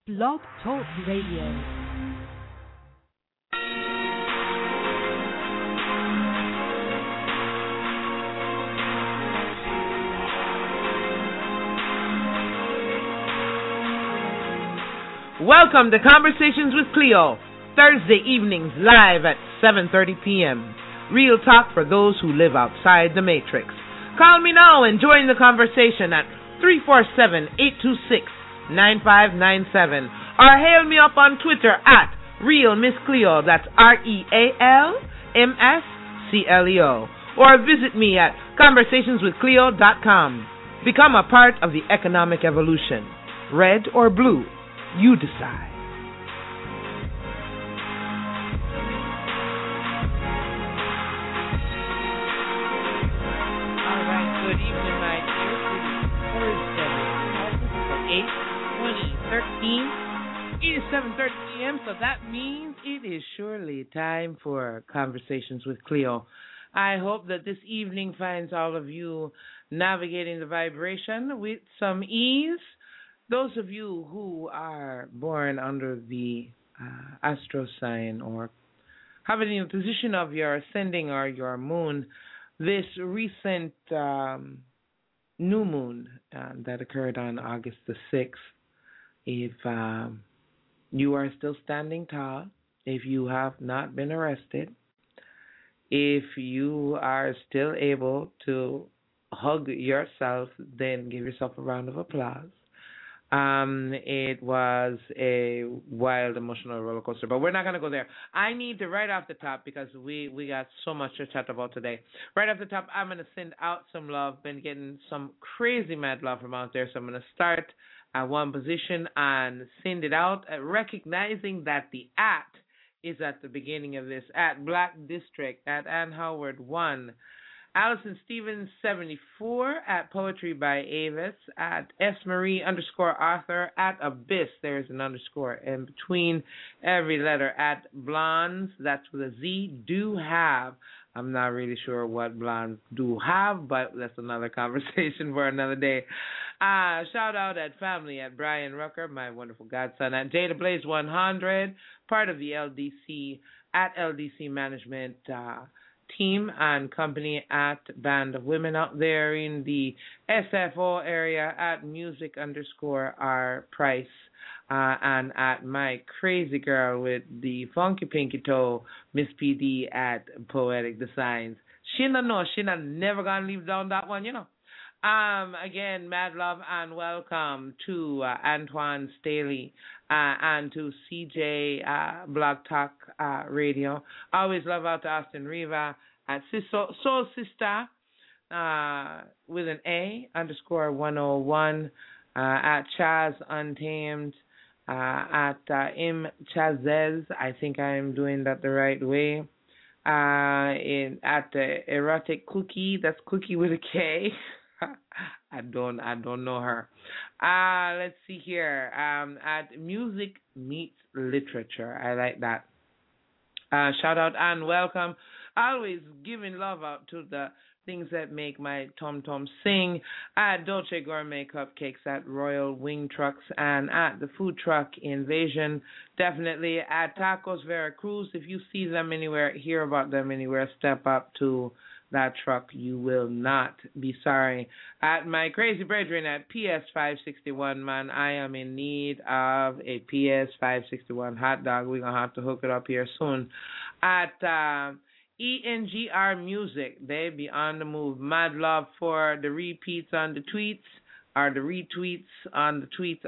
Blog Talk Radio. Welcome to Conversations with Cleo, Thursday evenings live at 7:30 p.m. Real talk for those who live outside the matrix. Call me now and join the conversation at 347-826-9597 or hail me up on Twitter at Real Miss Cleo, that's RealMsCleo, or visit me at conversationswithcleo.com. Become a part of the economic evolution. Red or blue, you decide. All right, good evening, my dears. It is Thursday, August 8th, 2013. It is 7:30 p.m., so that means it is surely time for Conversations with Cleo. I hope that this evening finds all of you navigating the vibration with some ease. Those of you who are born under the astro sign or having in the position of your ascending or your moon, this recent new moon that occurred on August the 6th, if you are still standing tall, if you have not been arrested, if you are still able to hug yourself, then give yourself a round of applause. It was a wild emotional roller coaster, but we're not going to go there. I need to, right off the top, because we got so much to chat about today. Right off the top, I'm going to send out some love. Been getting some crazy mad love from out there, so I'm going to start at one position and send it out, recognizing that the at is at the beginning of this. At Black District, at Ann Howard 1. Allison Stevens 74, at Poetry by Avis, at S. Marie _Arthur, at Abyss, there's an underscore in between every letter, at Blondes, that's with a Z, do have. I'm not really sure what blondes do have, but that's another conversation for another day. Shout out at family, at Brian Rucker, my wonderful godson, at Jada Blaze 100, part of the LDC, at LDC Management team and company, at Band of Women out there in the SFO area, at music _R Price, and at my crazy girl with the funky pinky toe, Miss PD, at Poetic Designs. She never gonna leave down that one, you know. Again, mad love and welcome to Antoine Staley and to CJ Blog Talk Radio. Always love out to Austin Riva at Soul Sister with an A _101 at Chaz Untamed at M Chazez. I think I am doing that the right way. At Erotic Cookie, that's Cookie with a K. I don't know her. Let's see here. At Music Meets Literature. I like that. Shout out and welcome. Always giving love out to the things that make my tom-tom sing. At Dolce Gourmet Cupcakes, at Royal Wing Trucks, and at the Food Truck Invasion. Definitely at Tacos Veracruz. If you see them anywhere, hear about them anywhere, step up to that truck. You will not be sorry. At my crazy brethren at PS 561, man, I am in need of a PS 561 hot dog. We're going to have to hook it up here soon. At ENGR Music, they be on the move. Mad love for the repeats on the tweets, or the retweets on the tweets.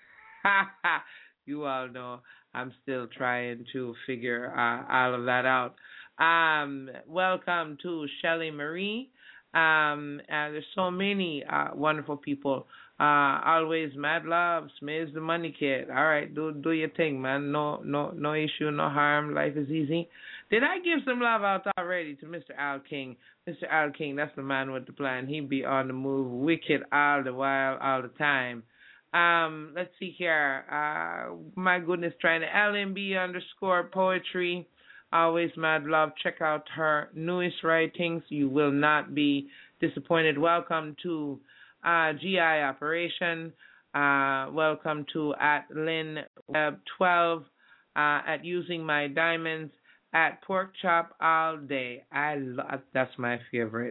You all know I'm still trying to figure all of that out. Welcome to Shelly Marie. There's so many wonderful people. Always mad love. Smiz the Money Kid. All right, do your thing, man. No issue, no harm. Life is easy. Did I give some love out already to Mr. Al King? Mr. Al King, that's the man with the plan. He be on the move, wicked all the while, all the time. Let's see here. My goodness, trying to LMB _poetry. Always mad love. Check out her newest writings. You will not be disappointed. Welcome to GI Operation. Welcome to at Lynn Web 12, at Using My Diamonds, at Pork Chop All Day. That's my favorite.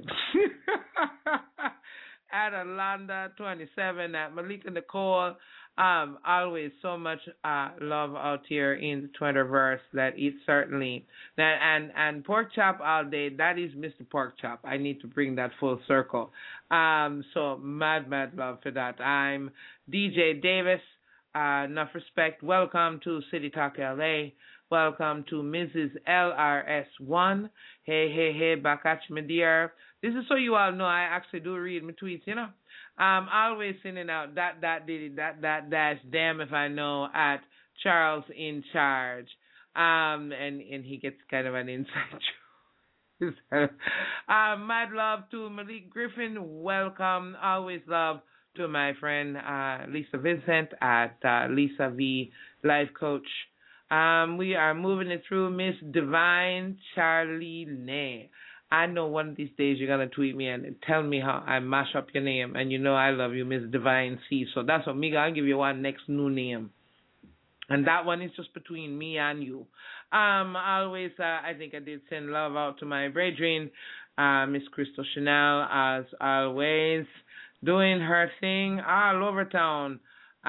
At Alonda 27, at Malika Nicole. Always so much love out here in the Twitterverse that it's certainly that and Pork Chop All Day. That is Mr. Pork Chop. I need to bring that full circle. So mad love for that. I'm DJ Davis. Enough respect. Welcome to City Talk LA. Welcome to Mrs. LRS1. Hey, back at you, my dear. This is so you all know I actually do read my tweets, you know. Always sending out that dash damn if I know at Charles in Charge. And he gets kind of an inside joke. Mad love to Malik Griffin. Welcome. Always love to my friend Lisa Vincent at Lisa V Life Coach. We are moving it through Miss Divine Charlie Nay. I know one of these days you're going to tweet me and tell me how I mash up your name. And you know I love you, Miss Divine C. So that's what me, I'll give you one next new name. And that one is just between me and you. Always, I think I did send love out to my brethren, Miss Crystal Chanel, as always, doing her thing all over town.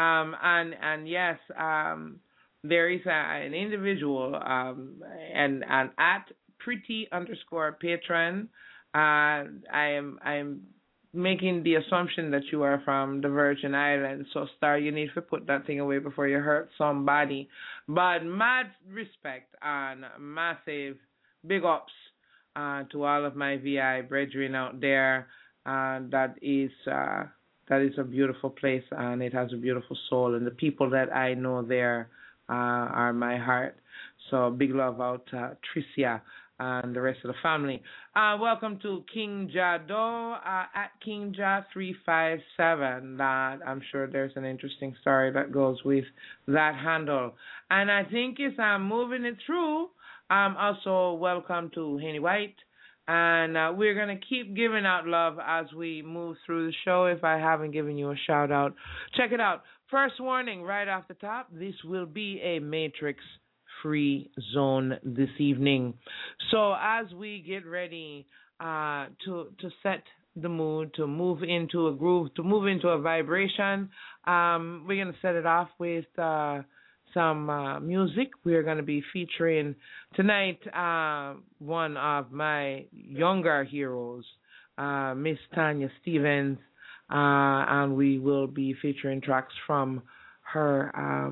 And yes, there is an individual, and at pretty_patron. I am making the assumption that you are from the Virgin Islands. So, Star, you need to put that thing away before you hurt somebody. But mad respect and massive big ups to all of my VI brethren out there. That is a beautiful place and it has a beautiful soul. And the people that I know there are my heart. So big love out to Tricia and the rest of the family. Welcome to King Jado at King Ja 357. That I'm sure there's an interesting story that goes with that handle. And I think as I'm moving it through, also welcome to Henny White. And we're going to keep giving out love as we move through the show. If I haven't given you a shout out, check it out. First warning right off the top, this will be a Matrix free zone this evening. So as we get ready to set the mood, to move into a groove, to move into a vibration, we're going to set it off with some music. We're going to be featuring tonight one of my younger heroes, Miss Tanya Stevens, and we will be featuring tracks from her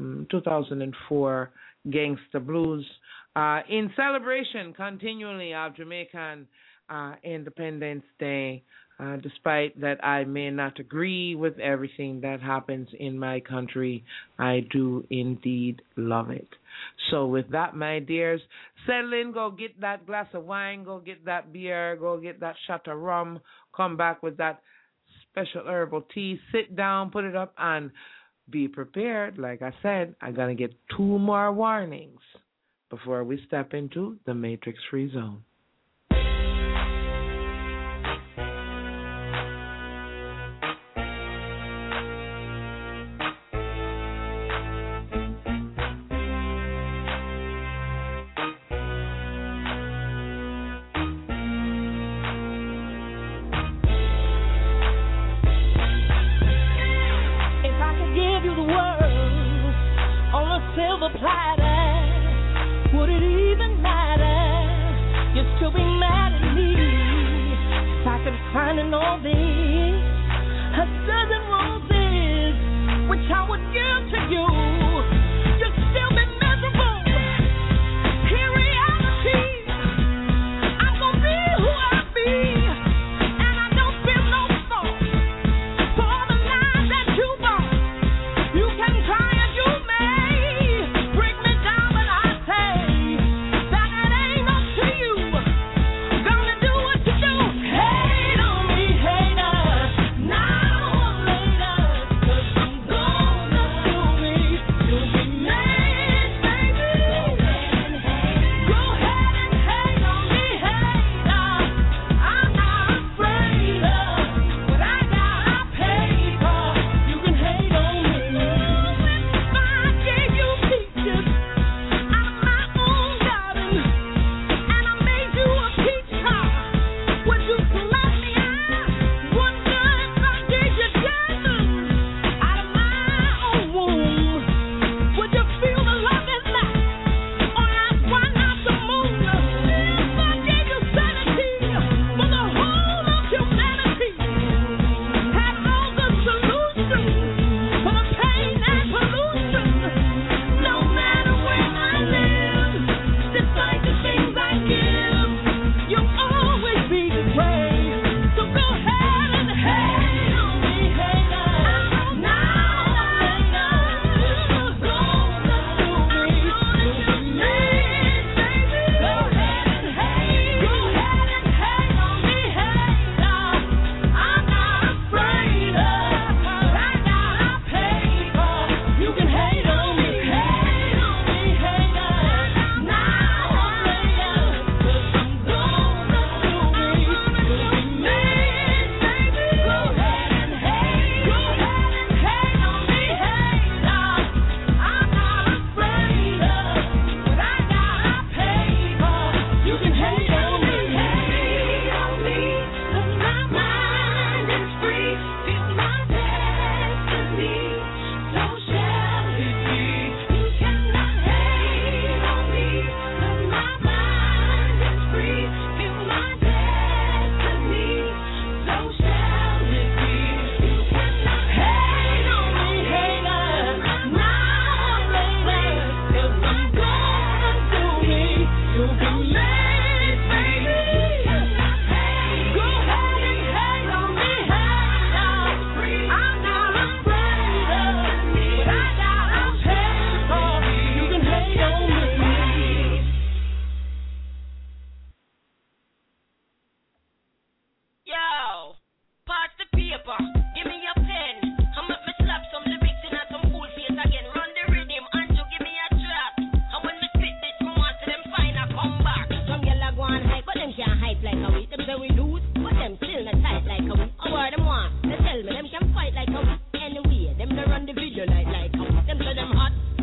2004 Gangsta Blues, in celebration continually of Jamaican Independence Day, despite that I may not agree with everything that happens in my country, I do indeed love it. So with that, my dears, settle in, go get that glass of wine, go get that beer, go get that shot of rum, come back with that special herbal tea, sit down, put it up, and be prepared. Like I said, I'm going to get 2 more warnings before we step into the Matrix Free Zone.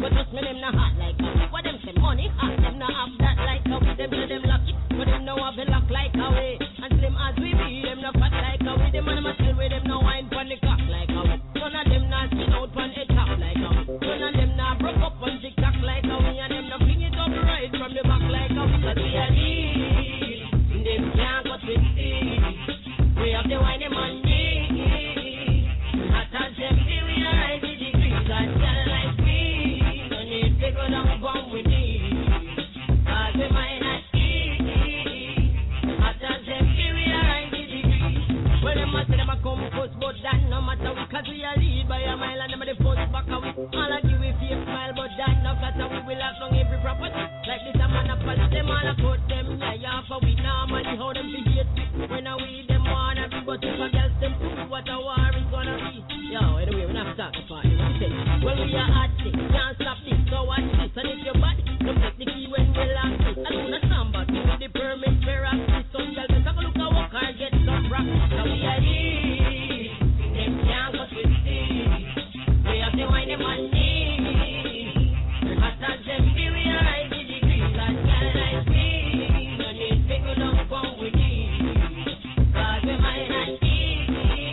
But trust me, them not hot like a way. What them say money hot, them not have that like a way. Them say them lucky, but them know have a lock like a way. And slim as we be, them not fat like a way. Them man tell me them no wine pon the cock like a way. None of them not skin out pon the top like a way. None of them not broke up on the cock like a way. And them not fling it up right from the back like a way. Cause we are lead, them can't cut with speed. We have the wine them on need. Hot as them see we are right with degrees. And girl like me, no need to go down bomb with me. Cause we might not eat. Hot as them see we are right with degrees. Well, them a say them a come first, but that no matter we. Cause we are lead by a mile and them a the first back away. All I give we fake smile, but that no flatter we will have long every property. Like this a man a polish them all a cut them. Yeah, for we normally how them behave. When I we them wanna be, but if a girl them do what a war is gonna be. Yo, anyway, we not start the party. What you say? Well, we are hot thing, can't stop this. So watch this, and if you're bad, don't take the key when we lock this. I do not samba, give me the permit for this. Some girl just have a look at walk or get some rock. So we are here, them can't go to see. We have to wind them on knee. Hot as them be, we are right the degrees. And girl like me, no need to go down from with me. Cause we might not eat.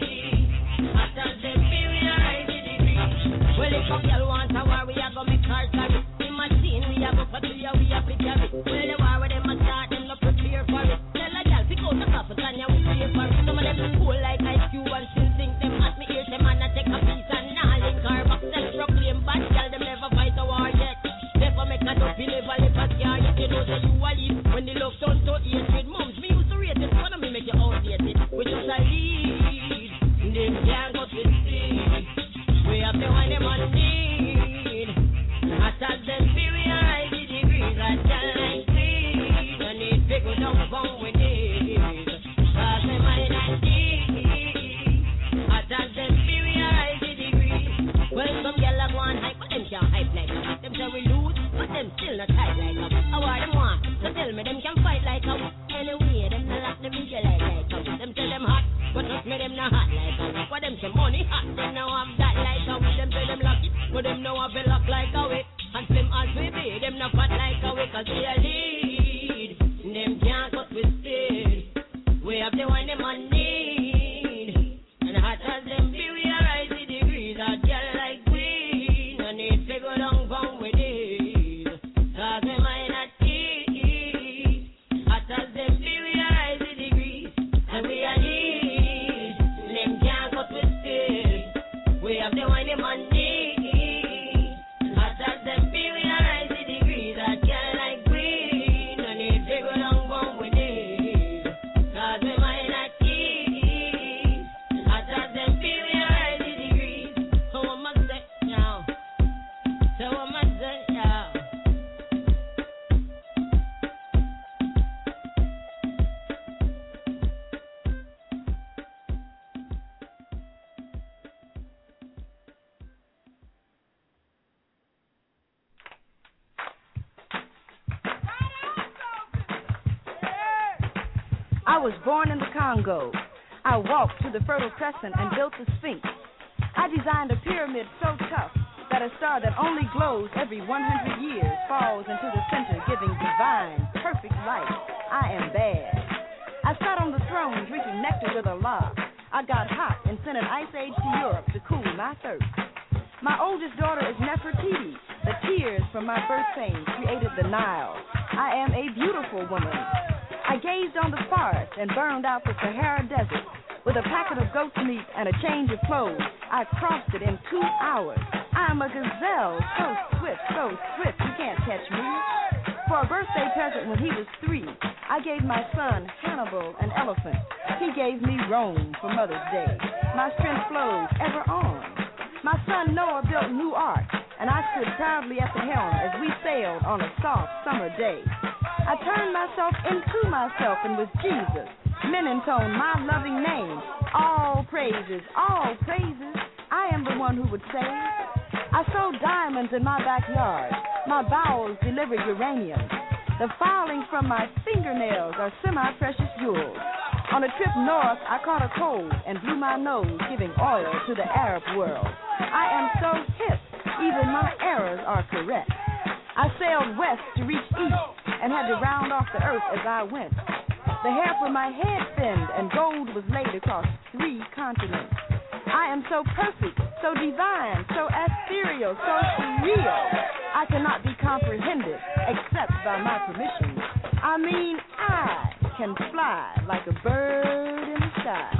Hot as them be, we are right the degrees. Well, if a girl wants a war, we are gonna make her carry. In my scene, we are gonna put we are picture it. Well, the war with them a start, them not prepare for it. Tell a girl, pick out the cup, and you will pay for it. Some of them cool like Ice Cube and still think them at me ear, them and I take a piece and now link her back. Self-proclaim bad girl, them never fight a war yet. Never make a dopey, never live a scare yet. You know that you a leave when the love turns to hatred. Moms, me used to rate it, one of me make you outdated. We just a lead, them can't go to sleep. We have to wind them on need. Hot as them be, we are high the degrees. I tell like me, no need to go down from with it. Cause we might not eat. Hot as them be, we are high the degrees. Well, some girl a go on hype, but them can't hype like us. Them say we lose, but them still not tight like us. How are them want? So tell me them can fight like us. Anyway, them not like them video like us. Them say them hot, but trust me them not hot like us. For them say money hot, them now have that like us. Them say them lucky, but them now have a lock like us. And slim as we be, them not fat like us. Cause we are lead, them can't cut with speed. We have to wind them on need. And hot as them be, we are rise the degrees. A girl like we, no need to go down from with it. Cause we might not eat. Hot as them be, we are rise the degrees. And we are lead, them can't cut with speed. We have to wind them on need. Hot as them be, we are rise the degrees. A girl like we, no need to go down from with it. Cause we might not eat. Hot as them be, we are rise the degrees. So what must say now? So what must say now? I was born in the Congo. I walked to the Fertile Crescent and built the Sphinx. I designed a pyramid so tough that a star that only glows every 100 years falls into the center, giving divine, perfect light. I am bad. I sat on the throne drinking nectar with Allah. I got hot and sent an ice age to Europe to cool my thirst. My oldest daughter is Nefertiti. The tears from my birth pain created the Nile. I am a beautiful woman. I gazed on the forest and burned out the Sahara Desert. With a packet of goat's meat and a change of clothes, I crossed it in 2 hours. I am a gazelle, so swift, you can't catch me. For a birthday present when he was 3, I gave my son Hannibal an elephant. He gave me Rome for Mother's Day. My strength flows ever on. My son Noah built New Ark, and I stood proudly at the helm as we sailed on a soft summer day. I turned myself into myself and was Jesus. Men intone my loving name. All praises, I am the one who would say. I sowed diamonds in my backyard. My bowels delivered uranium. The filings from my fingernails are semi-precious jewels. On a trip north, I caught a cold and blew my nose, giving oil to the Arab world. I am so hip, even my errors are correct. I sailed west to reach east and had to round off the earth as I went. The hair from my head thinned and gold was laid across 3 continents. I am so perfect, so divine, so ethereal, so surreal. I cannot be comprehended except by my permission. I mean, I can fly like a bird in the sky.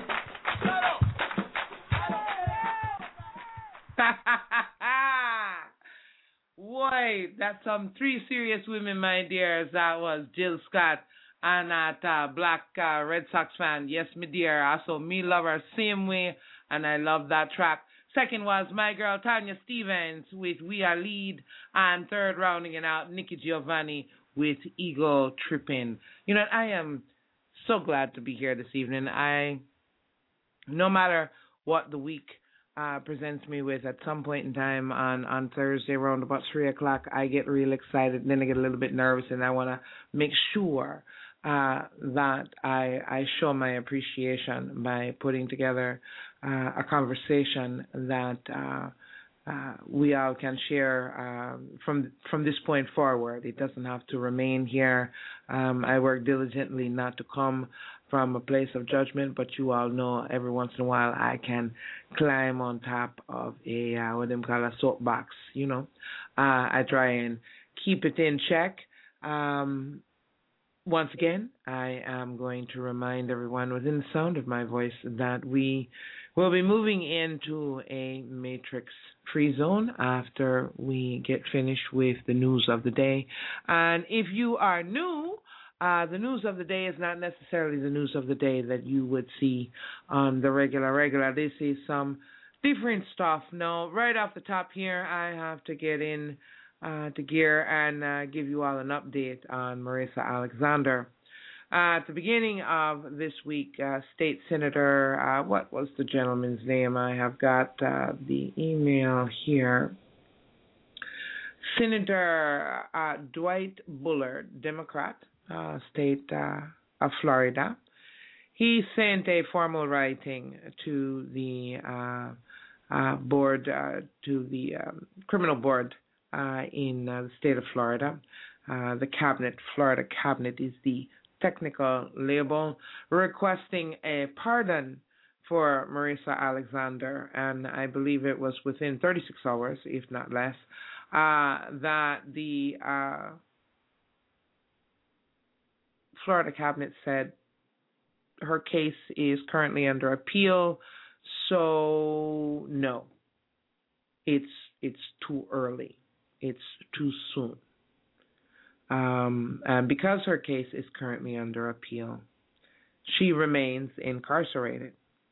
Boy, that's some 3 serious women, my dears. That was Jill Scott and that black Red Sox fan. Yes, my dear. Also, me love her same way, and I love that track. Second was my girl Tanya Stevens with We Are Lead, and third rounding it out, Nikki Giovanni with Ego Trippin'. You know, I am so glad to be here this evening. No matter what the week presents me with, at some point in time on Thursday around about 3 o'clock, I get real excited, and then I get a little bit nervous, and I want to make sure that I show my appreciation by putting together a conversation that we all can share from this point forward. It doesn't have to remain here. I work diligently not to come from a place of judgment, but you all know every once in a while I can climb on top of a what them call a soapbox. You know, I try and keep it in check. Once again, I am going to remind everyone within the sound of my voice that we will be moving into a matrix-free zone after we get finished with the news of the day. And if you are new, the news of the day is not necessarily the news of the day that you would see on the regular. This is some different stuff. Now, right off the top here, I have to get in to gear and give you all an update on Marissa Alexander. At the beginning of this week, State Senator, what was the gentleman's name? I have got the email here. Senator Dwight Bullard, Democrat, state of Florida. He sent a formal writing to the board, to the criminal board in the state of Florida. The cabinet, Florida cabinet is the technical label, requesting a pardon for Marissa Alexander, and I believe it was within 36 hours, if not less, that the Florida cabinet said her case is currently under appeal, so no, it's too early. It's too soon. And because her case is currently under appeal, she remains incarcerated,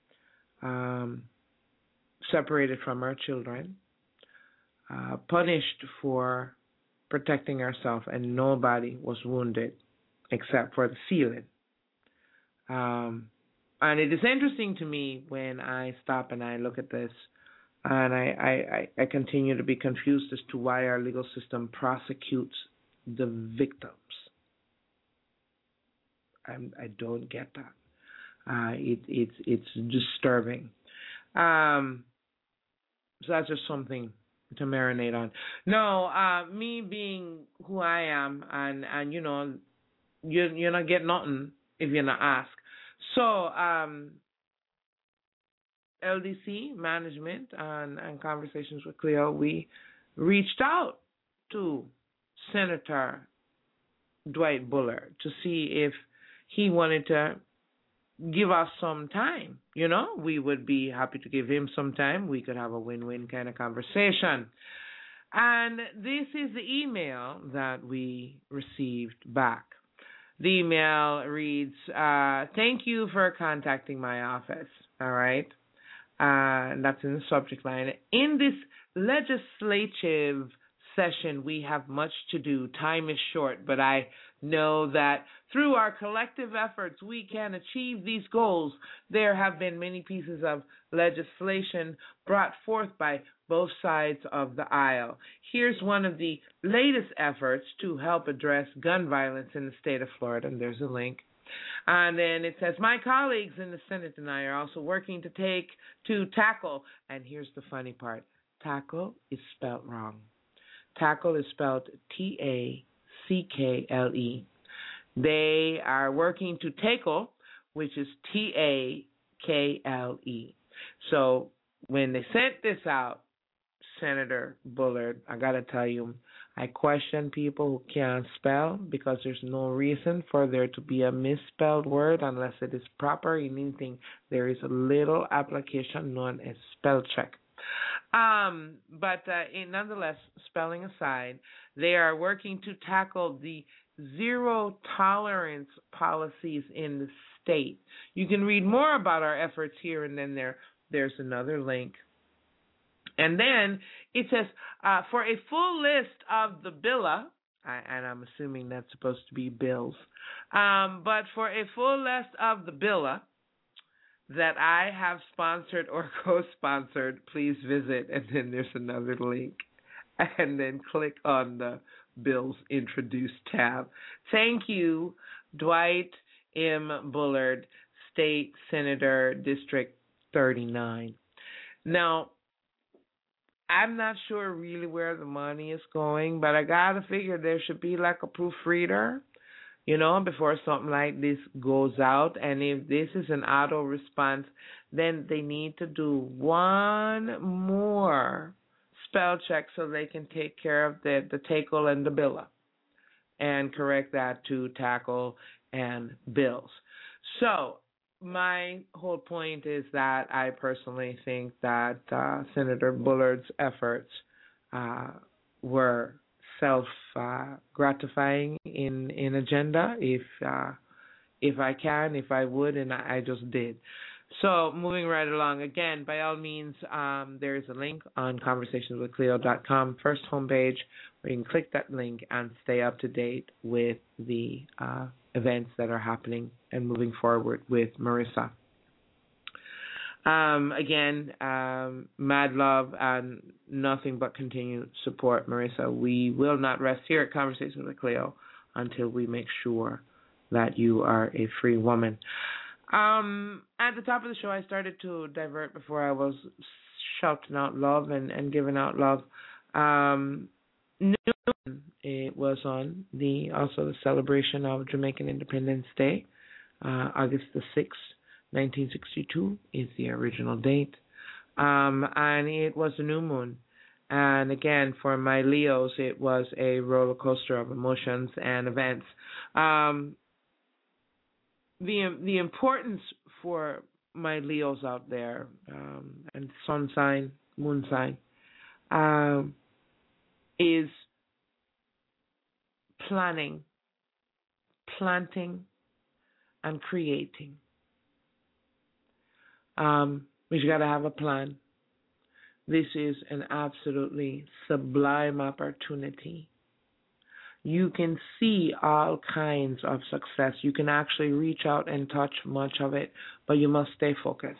separated from her children, punished for protecting herself, and nobody was wounded except for the ceiling. And it is interesting to me when I stop and I look at this, and I continue to be confused as to why our legal system prosecutes the victims. I don't get that. It's disturbing. So that's just something to marinate on. No, me being who I am, and you know, you're not getting nothing if you're not asked. So LDC management and conversations with Cleo, we reached out to Senator Dwight Bullard to see if he wanted to give us some time. You know, we would be happy to give him some time. We could have a win-win kind of conversation. And this is the email that we received back. The email reads, thank you for contacting my office. All right. And that's in the subject line. In this legislative session, we have much to do. Time is short, but I know that through our collective efforts, we can achieve these goals. There have been many pieces of legislation brought forth by both sides of the aisle. Here's one of the latest efforts to help address gun violence in the state of Florida, and there's a link. And then it says, my colleagues in the Senate and I are also working to tackle, and here's the funny part, tackle is spelled wrong. Tackle is spelled Tackle. They are working to tackle, which is Takle. So when they sent this out, Senator Bullard, I got to tell you, I question people who can't spell because there's no reason for there to be a misspelled word unless it is proper in anything. There is a little application known as spell check. But nonetheless, spelling aside, they are working to tackle the zero tolerance policies in the state. You can read more about our efforts here, and then there's another link. And then it says, for a full list of the BILA, and I'm assuming that's supposed to be bills, but for a full list of the BILA that I have sponsored or co-sponsored, please visit, and then there's another link, and then click on the Bills Introduced tab. Thank you, Dwight M. Bullard, State Senator, District 39. Now, I'm not sure really where the money is going, but I got to figure there should be like a proofreader, before something like this goes out. And if this is an auto response, then they need to do one more spell check so they can take care of the tackle and the BILA and correct that to tackle and bills. So my whole point is that I personally think that Senator Bullard's efforts were self-gratifying in agenda, if I would, and I just did. So moving right along, again, by all means, there is a link on conversationswithcleo.com, first homepage, where you can click that link and stay up to date with the events that are happening and moving forward with Marissa. Again, mad love and nothing but continued support, Marissa. We will not rest here at Conversations with Cleo until we make sure that you are a free woman. At the top of the show, I started to divert before I was shouting out love and giving out love. It was on also the celebration of Jamaican Independence Day, August the 6th, 1962 is the original date, and it was a new moon. And again, for my Leos, it was a roller coaster of emotions and events. The importance for my Leos out there, and sun sign, moon sign, is planning, planting, and creating. We got to have a plan. This is an absolutely sublime opportunity. You can see all kinds of success. You can actually reach out and touch much of it, but you must stay focused.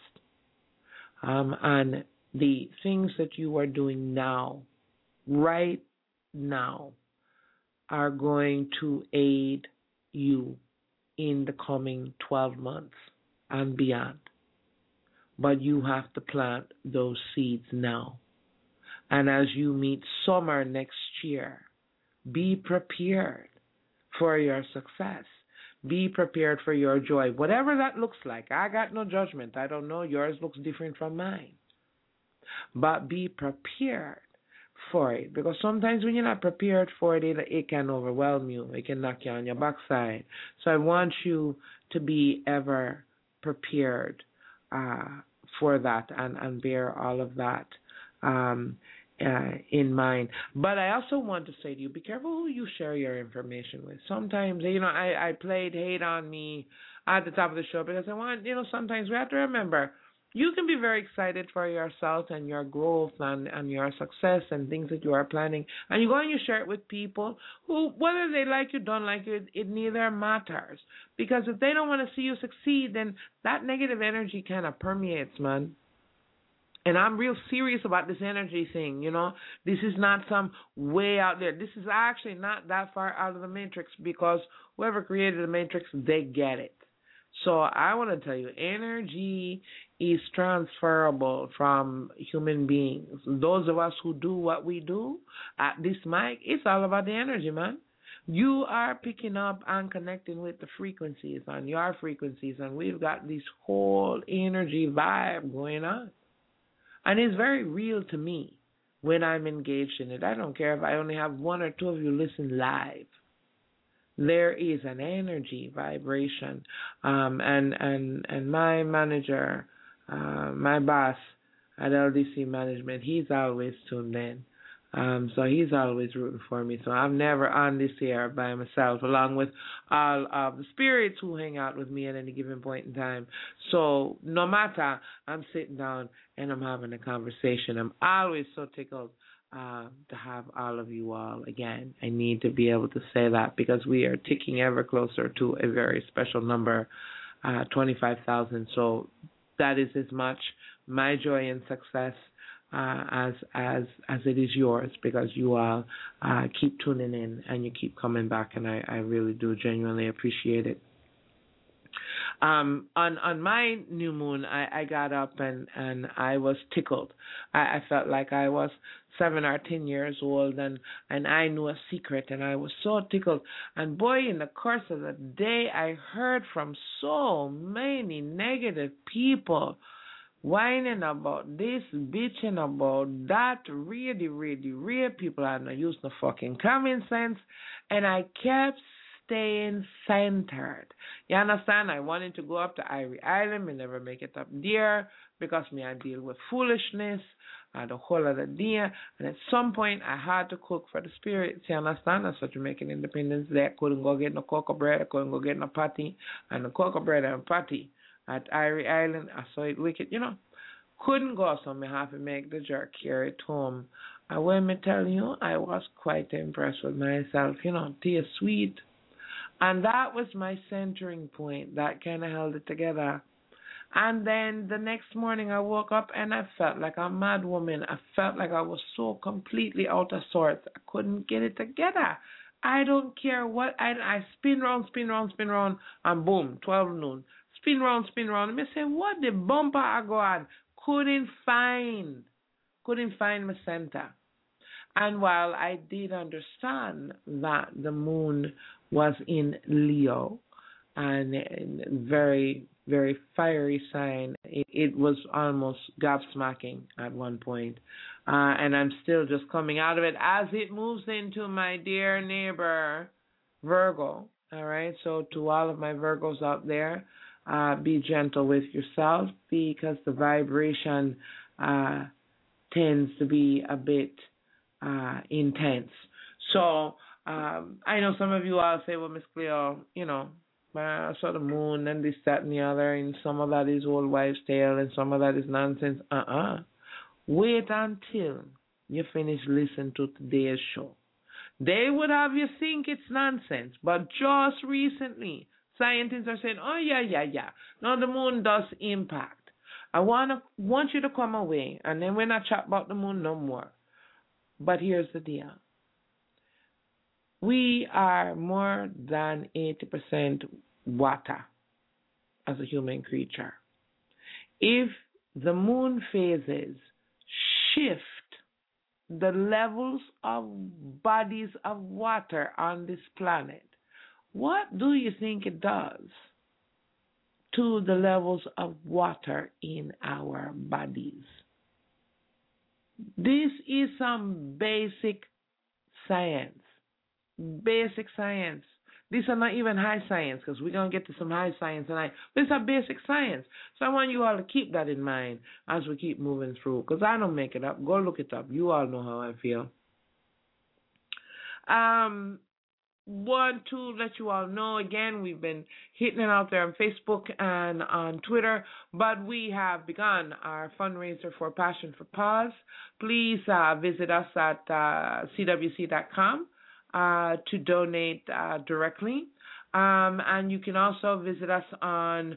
And the things that you are doing now, right now, are going to aid you in the coming 12 months and beyond. But you have to plant those seeds now. And as you meet summer next year, be prepared for your success. Be prepared for your joy, whatever that looks like. I got no judgment. I don't know. Yours looks different from mine. But be prepared for it, because sometimes when you're not prepared for it, it can overwhelm you. It can knock you on your backside. So I want you to be ever prepared for that and bear all of that in mind. But I also want to say to you, be careful who you share your information with. Sometimes, I played Hate on Me at the top of the show because I want, sometimes we have to remember, you can be very excited for yourself and your growth and your success and things that you are planning, and you go and you share it with people who, whether they like you, don't like you, it neither matters. Because if they don't want to see you succeed, then that negative energy kind of permeates, man. And I'm real serious about this energy thing, This is not some way out there. This is actually not that far out of the matrix, because whoever created the matrix, they get it. So I want to tell you, energy is transferable from human beings. Those of us who do what we do at this mic, it's all about the energy, man. You are picking up and connecting with the frequencies on your frequencies, and we've got this whole energy vibe going on. And it's very real to me when I'm engaged in it. I don't care if I only have one or two of you listen live. There is an energy vibration, and my manager, my boss at LDC Management, he's always tuned in. So he's always rooting for me. So I'm never on this air by myself, along with all of the spirits who hang out with me at any given point in time. So no matter, I'm sitting down and I'm having a conversation. I'm always so tickled to have all of you all again. I need to be able to say that because we are ticking ever closer to a very special number, 25,000. So that is as much my joy and success as it is yours, because you all keep tuning in and you keep coming back, and I really do genuinely appreciate it. On my new moon, I got up and I was tickled. I felt like I was 7 or 10 years old, and I knew a secret, and I was so tickled. And boy, in the course of the day, I heard from so many negative people whining about this, bitching about that, really people are not using no fucking common sense, and I kept staying centered. You understand? I wanted to go up to Irie Island, me never make it up there, because me I deal with foolishness the whole of the day, and at some point I had to cook for the spirits. You understand? That's what Jamaican Independence Day. I couldn't go get no cocoa bread, I couldn't go get no patty, and the cocoa bread and patty at Irie Island, I saw it wicked, couldn't go, so me have to make the jerk carry it home. And when me tell you, I was quite impressed with myself, taste sweet. And that was my centering point. That kind of held it together. And then the next morning I woke up and I felt like a mad woman. I felt like I was so completely out of sorts. I couldn't get it together. I don't care what. I spin round, and boom, 12 noon. Spin round. And I say, what the bumper I go on? Couldn't find my center. And while I did understand that the moon was in Leo, and very, very fiery sign, it was almost gobsmacking at one point. And I'm still just coming out of it as it moves into my dear neighbor, Virgo. All right, so to all of my Virgos out there, be gentle with yourself, because the vibration tends to be a bit intense. So I know some of you all say, well, Miss Cleo, I saw the moon and this, that, and the other, and some of that is old wives' tale and some of that is nonsense. Wait until you finish listening to today's show. They would have you think it's nonsense, but just recently, scientists are saying, oh, yeah. Now, the moon does impact. I want you to come away, and then we're not chat about the moon no more. But here's the deal. We are more than 80% water as a human creature. If the moon phases shift the levels of bodies of water on this planet, what do you think it does to the levels of water in our bodies? This is some basic science. Basic science. These are not even high science, because we're going to get to some high science tonight. But it's a basic science. So I want you all to keep that in mind as we keep moving through, because I don't make it up. Go look it up. You all know how I feel. Want to let you all know, again, we've been hitting it out there on Facebook and on Twitter, but we have begun our fundraiser for Passion for Pause. Please visit us at cwc.com to donate directly. And you can also visit us on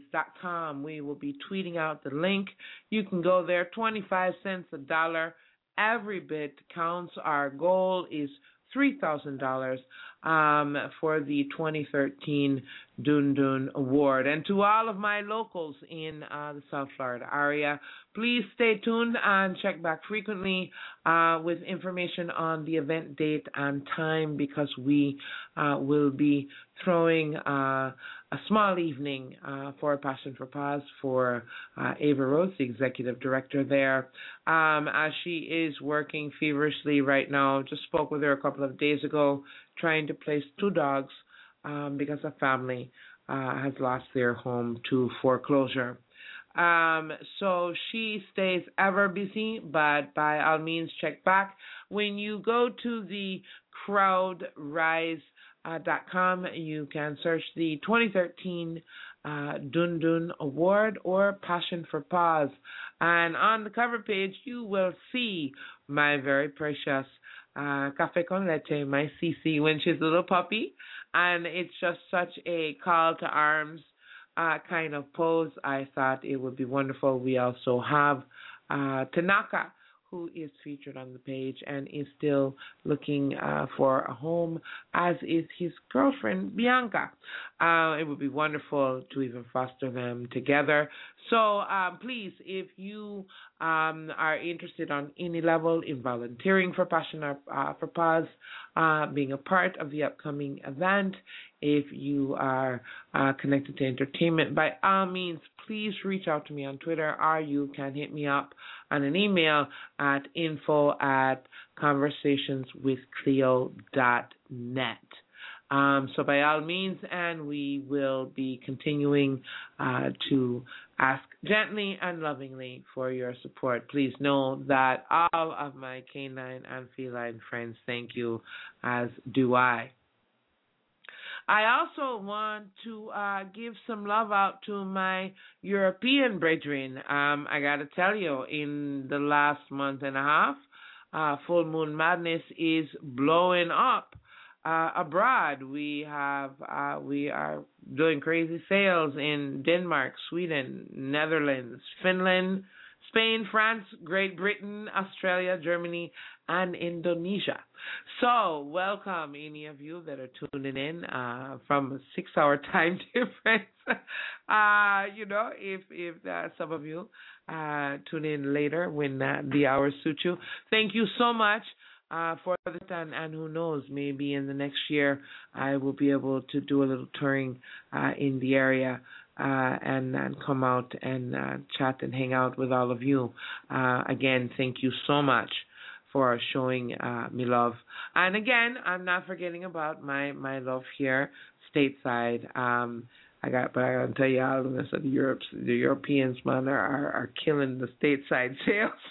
crowdrise.com. We will be tweeting out the link. You can go there, 25 cents, $1. every bit counts. Our goal is $3,000 for the 2013 Dun Dun Award. And to all of my locals in the South Florida area, please stay tuned and check back frequently with information on the event date and time, because we will be throwing a small evening for Passion for Pause for Ava Rose, the executive director there, as she is working feverishly right now. Just spoke with her a couple of days ago, trying to place 2 dogs because a family has lost their home to foreclosure. So she stays ever busy, but by all means, check back. When you go to the crowdrise.com, you can search the 2013 Dun Dun Award or Passion for Pause. And on the cover page, you will see my very precious Café con Leche, my Cece, when she's a little puppy. And it's just such a call to arms kind of pose. I thought it would be wonderful. We also have Tanaka, who is featured on the page and is still looking for a home, as is his girlfriend, Bianca. It would be wonderful to even foster them together. So please, if you are interested on any level in volunteering for Passion for Pause, being a part of the upcoming event, if you are connected to entertainment, by all means, please reach out to me on Twitter, or you can hit me up on an email at info@conversationswithcleo.net. So by all means, and we will be continuing to ask gently and lovingly for your support. Please know that all of my canine and feline friends thank you, as do I. I also want to give some love out to my European brethren. I got to tell you, in the last month and a half, Full Moon Madness is blowing up abroad. We are doing crazy sales in Denmark, Sweden, Netherlands, Finland, Spain, France, Great Britain, Australia, Germany, and Indonesia. So welcome any of you that are tuning in from a 6-hour time difference. If some of you tune in later when the hours suit you. Thank you so much for that, and who knows, maybe in the next year I will be able to do a little touring in the area and come out and chat and hang out with all of you. Again, thank you so much for showing me love. And again, I'm not forgetting about my love here stateside. I gotta tell you, all of this, the Europeans, man, are killing the stateside sales.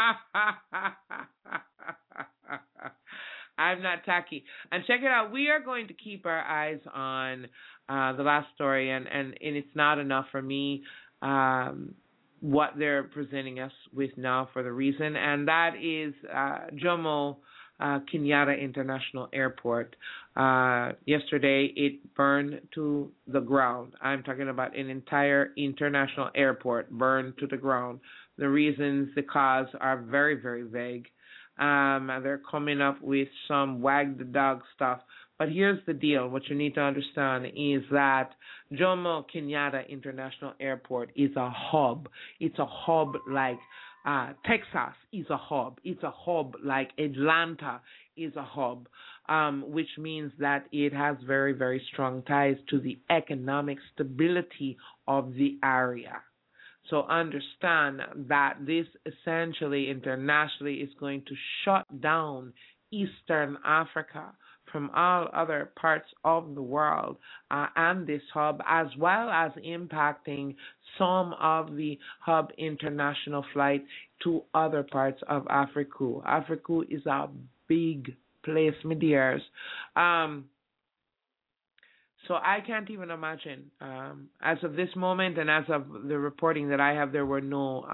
I'm not tacky. And check it out. We are going to keep our eyes on the last story, and it's not enough for me what they're presenting us with now for the reason, and that is Jomo Kenyatta International Airport. Yesterday, it burned to the ground. I'm talking about an entire international airport burned to the ground. The reasons, the cause are very, very vague. They're coming up with some wag the dog stuff. But here's the deal. What you need to understand is that Jomo Kenyatta International Airport is a hub. It's a hub like Texas is a hub. It's a hub like Atlanta is a hub, which means that it has very, very strong ties to the economic stability of the area. So understand that this essentially internationally is going to shut down Eastern Africa from all other parts of the world and this hub, as well as impacting some of the hub international flights to other parts of Africa. Africa is a big place, my dears. So I can't even imagine. As of this moment and as of the reporting that I have, there were no,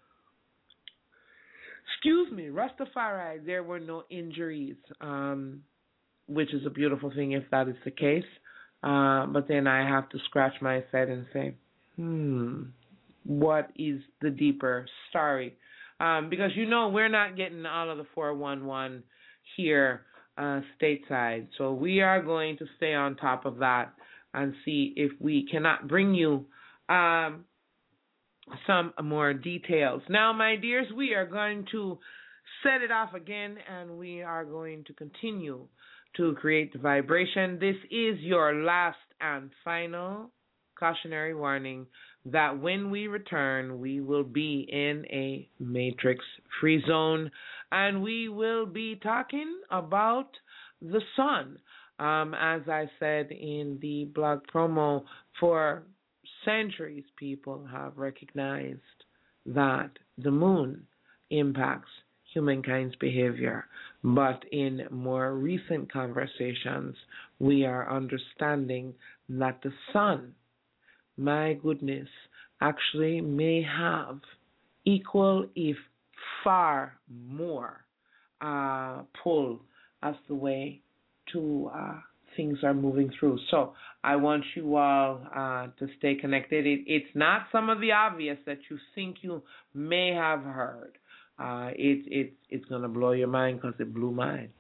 Rastafari, there were no injuries, which is a beautiful thing if that is the case. But then I have to scratch my head and say, what is the deeper story? because we're not getting all of the 411 here stateside. So we are going to stay on top of that and see if we cannot bring you some more details. Now, my dears, we are going to set it off again, and we are going to continue to create the vibration. This is your last and final cautionary warning that when we return, we will be in a matrix-free zone, and we will be talking about the sun. As I said in the blog promo, for centuries, people have recognized that the moon impacts humankind's behavior. But in more recent conversations, we are understanding that the sun, my goodness, actually may have equal, if far more, pull as the way to things are moving through. So I want you all to stay connected. It's not some of the obvious that you think you may have heard. It's going to blow your mind because it blew mine.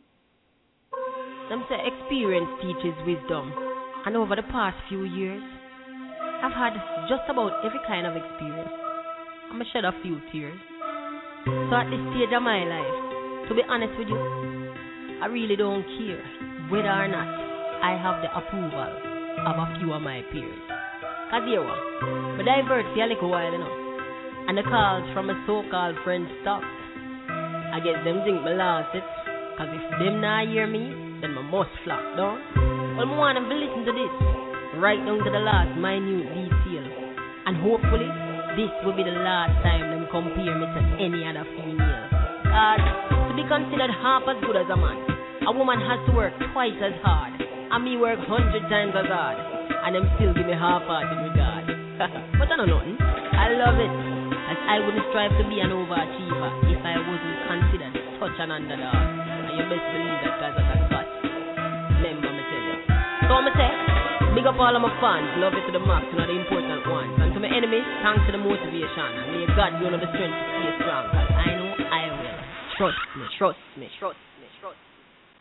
Them say experience teaches wisdom. And over the past few years, I've had just about every kind of experience. I'm going to shed a few tears. So at this stage of my life, to be honest with you, I really don't care whether or not I have the approval of a few of my peers. Because here one, but divert for a little while, and the calls from a so-called friend stopped. I guess them think me lost it, because if them not hear me, then I must flock down. Well, I want them to listen to this, right down to the last minute detail. And hopefully, this will be the last time them compare me to any other female. To be considered half as good as a man, a woman has to work twice as hard, and me work 100 times as hard, and them still give me half-hearted regard. But I know nothing. I love it, as I wouldn't strive to be an overachiever if I wasn't considered such an underdog. And you best believe that, guys, I can cut. Remember me tell you. So I'm say, big up all of my fans, love it to the max, you know the important ones. And to my enemies, thanks to the motivation, and may God give you the strength to stay strong, because I know I will. Trust me, trust me, trust me, trust me.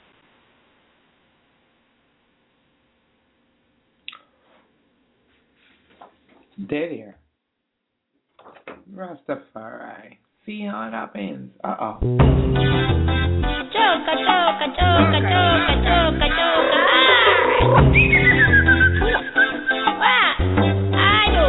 There. Rastafari. See how it happens. Uh-oh. Choka, choka, choka, choka, choka, choka. What? I do.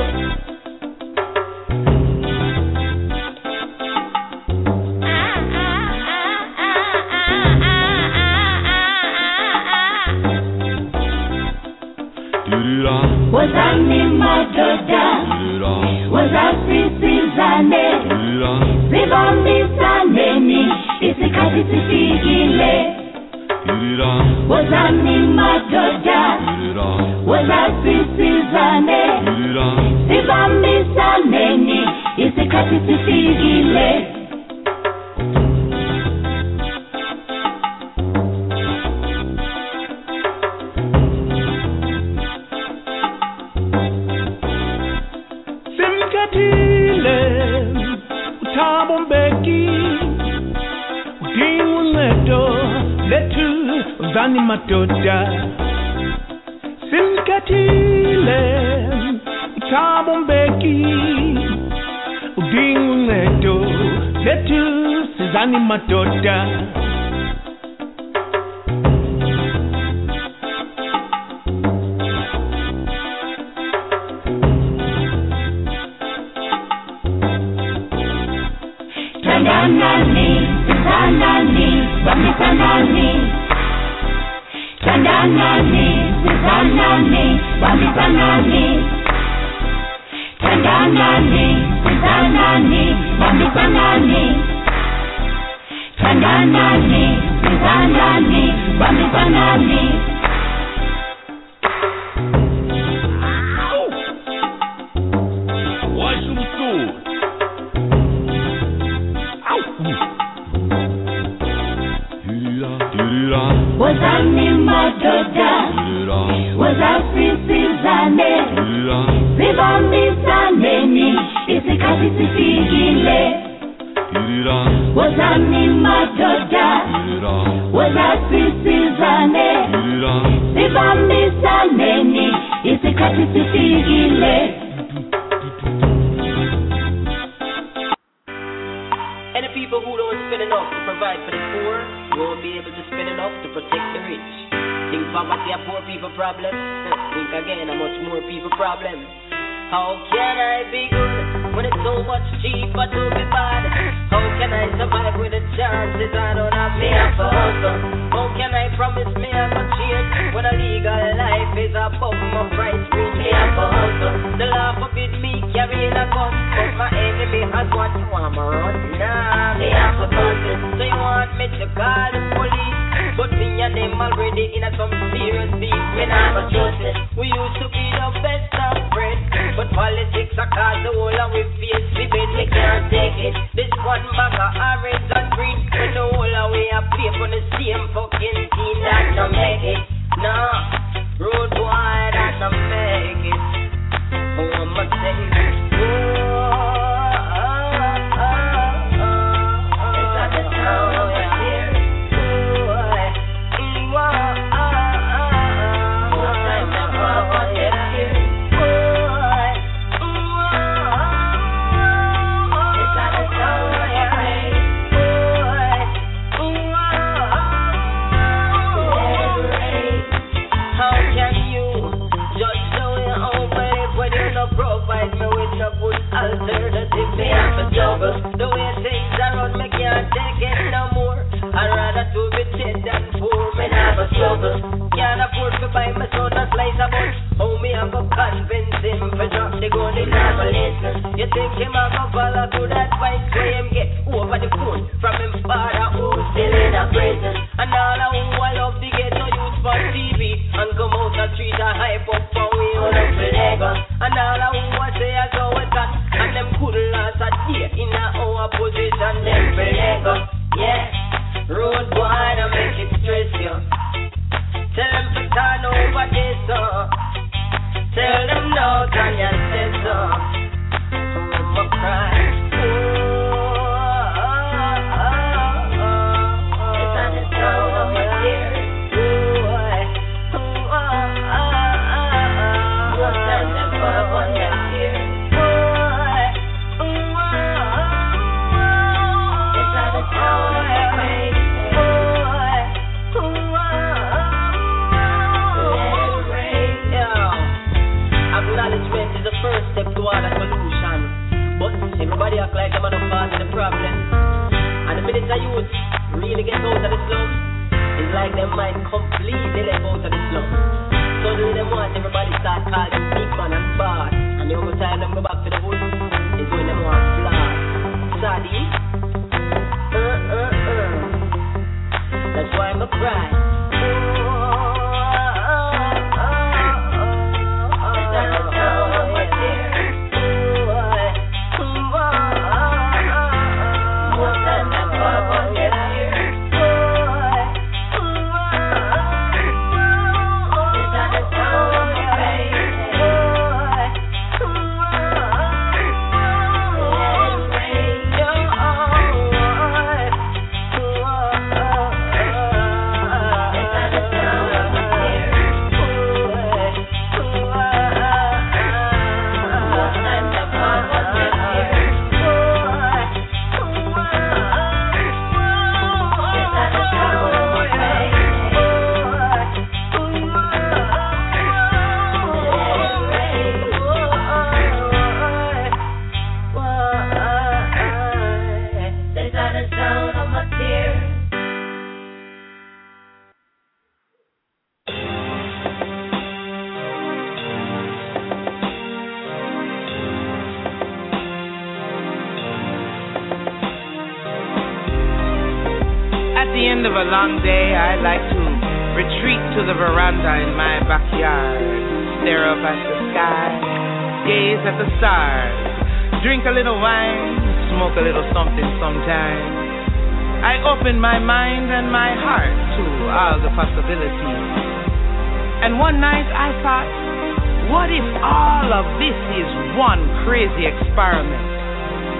Wazani madoda, wazasisizane, zibambisaneni, isikati sifigile. Wazani madoda, wazasisizane, zibambisaneni, isikati sifigile. Zani matoda Simkatile Tabombeki Udingu neto Letu Zani matoda Tandanani Tandanani Bamitanani Tandanani, Tandanani, Bamitanani. Tandanani, Tandanani, Bamitanani. Tandanani, Tandanani, Bamitanani. Watch them soon. Wazani madoda, wazasisizane, zibambisaneni, isikati sifigile. Wozani madoda, wozasisizane, sibambisaneni, isikhathi sifikile. And the people who don't spend enough to provide for the poor won't be able to spend enough to protect the rich. Think poverty a poor people problem? Think again a much more people problem. How can I be good when it's so much cheaper to be bad? How can I survive with the chances I don't have me a hustle? How can I promise me I'm gonna change when a legal life is above my price range? Me a hustle. The law forbid me carrying a gun, but my enemy has what you want me run. Nah, me a hustle. So you want me to call the police? But me and them already in a some serious beef. Me not gonna trust it. We used to be the best of friends, but politics are cause the whole and we face the bed. We can't take it. This one bag of orange and green, when the whole and we are play for the same fucking team. That don't make it. Nah, road boy, that don't make it. Oh, I'ma say it. It's at the town of your ear. Alternative, me have a juggle. The way things are run, me can't take it no more. I'd rather to be dead than poor. Me have a struggle. Can't afford to buy my son a slice of bun. How me I go convince him to drop the gun? He never listen. You think him I go follow to that fight where him get over the phone from him father who's still in a prison. And all I who I love to get no use for TV and come out the street and hype up for we all up the Lagos. And all I who I say I saw it that. And them couldn't last a day in our position, them for Lego. Yeah, road boy, don't make it stress you. Tell them to turn over this, tell them no, Tanya says so. I'ma cry. It's on the sound of my tears. What's that for on your tears? Acknowledgement is the first step toward a solution, but everybody act like them are not part of the problem. And the minute the youth really get out of the slum, it's like their mind completely let out of the slum. Suddenly them want everybody start calling them big man and bad, and the only time them go back to the woods is when them want flaws. Sadie, that's why I'm a cry. Of a long day, I like to retreat to the veranda in my backyard, stare up at the sky, gaze at the stars, drink a little wine, smoke a little something sometimes. I open my mind and my heart to all the possibilities. And one night I thought, what if all of this is one crazy experiment?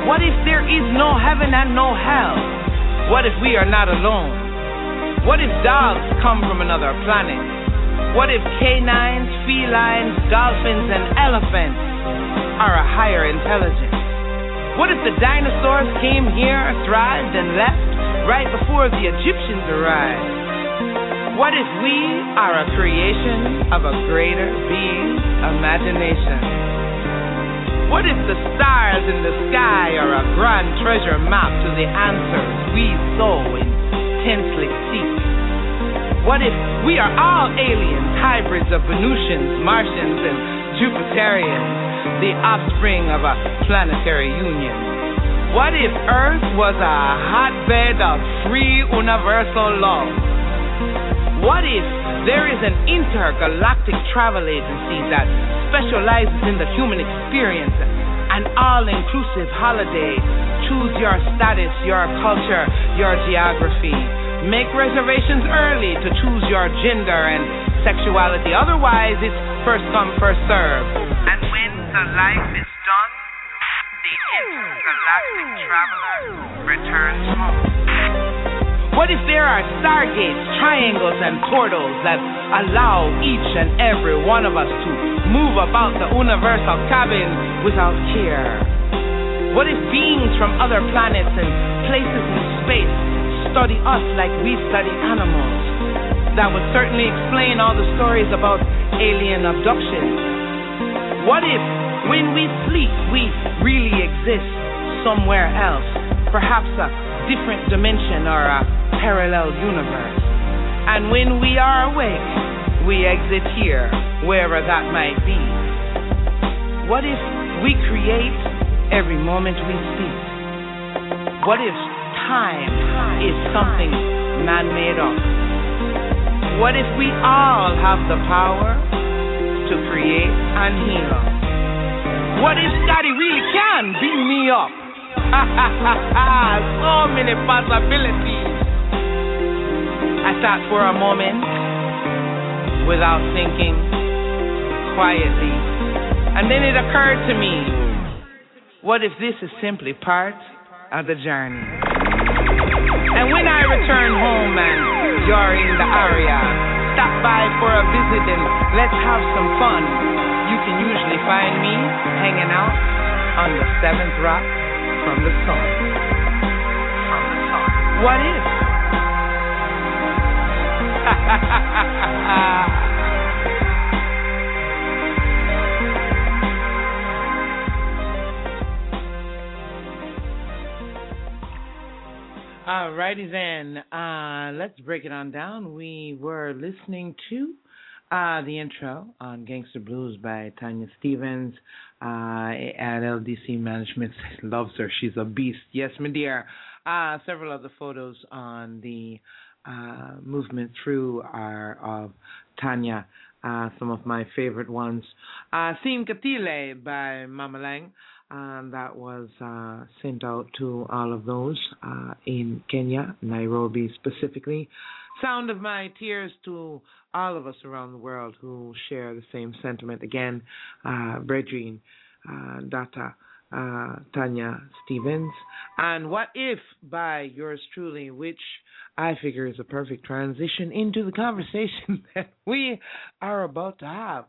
What if there is no heaven and no hell? What if we are not alone? What if dogs come from another planet? What if canines, felines, dolphins, and elephants are a higher intelligence? What if the dinosaurs came here, thrived, and left right before the Egyptians arrived? What if we are a creation of a greater being's imagination? What if the stars in the sky are a grand treasure map to the answers we so intensely seek? What if we are all aliens, hybrids of Venusians, Martians, and Jupiterians, the offspring of a planetary union? What if Earth was a hotbed of free universal love? What if there is an intergalactic travel agency that specializes in the human experience, an all-inclusive holiday? Choose your status, your culture, your geography. Make reservations early to choose your gender and sexuality. Otherwise, it's first come, first serve. And when the life is done, the intergalactic traveler returns home. What if there are stargates, triangles, and portals that allow each and every one of us to move about the universal cabin without care? What if beings from other planets and places in space study us like we study animals? That would certainly explain all the stories about alien abduction. What if when we sleep we really exist somewhere else, perhaps a different dimension or a parallel universe? And when we are awake, we exit here, wherever that might be. What if we create every moment we speak? What if time is something man-made up? What if we all have the power to create and heal? What if Daddy really can beam me up? So many possibilities. I sat for a moment without thinking, quietly, and then it occurred to me, what if this is simply part of the journey? And when I return home and you're in the area, stop by for a visit and let's have some fun. You can usually find me hanging out on the 7th rock from the sun. What if? Alrighty then, let's break it on down. We were listening to the intro on Gangster Blues by Tanya Stephens at LDC Management. Loves her. She's a beast. Yes, my dear. Several of the photos on the movement through are of Tanya. Some of my favorite ones. Sin Katile by Mama Lang. That was sent out to all of those in Kenya, Nairobi specifically. Sound of My Tears to all of us around the world who share the same sentiment. Again, Bredrine, Data, Tanya Stephens. And What If by yours truly, which I figure is a perfect transition into the conversation that we are about to have.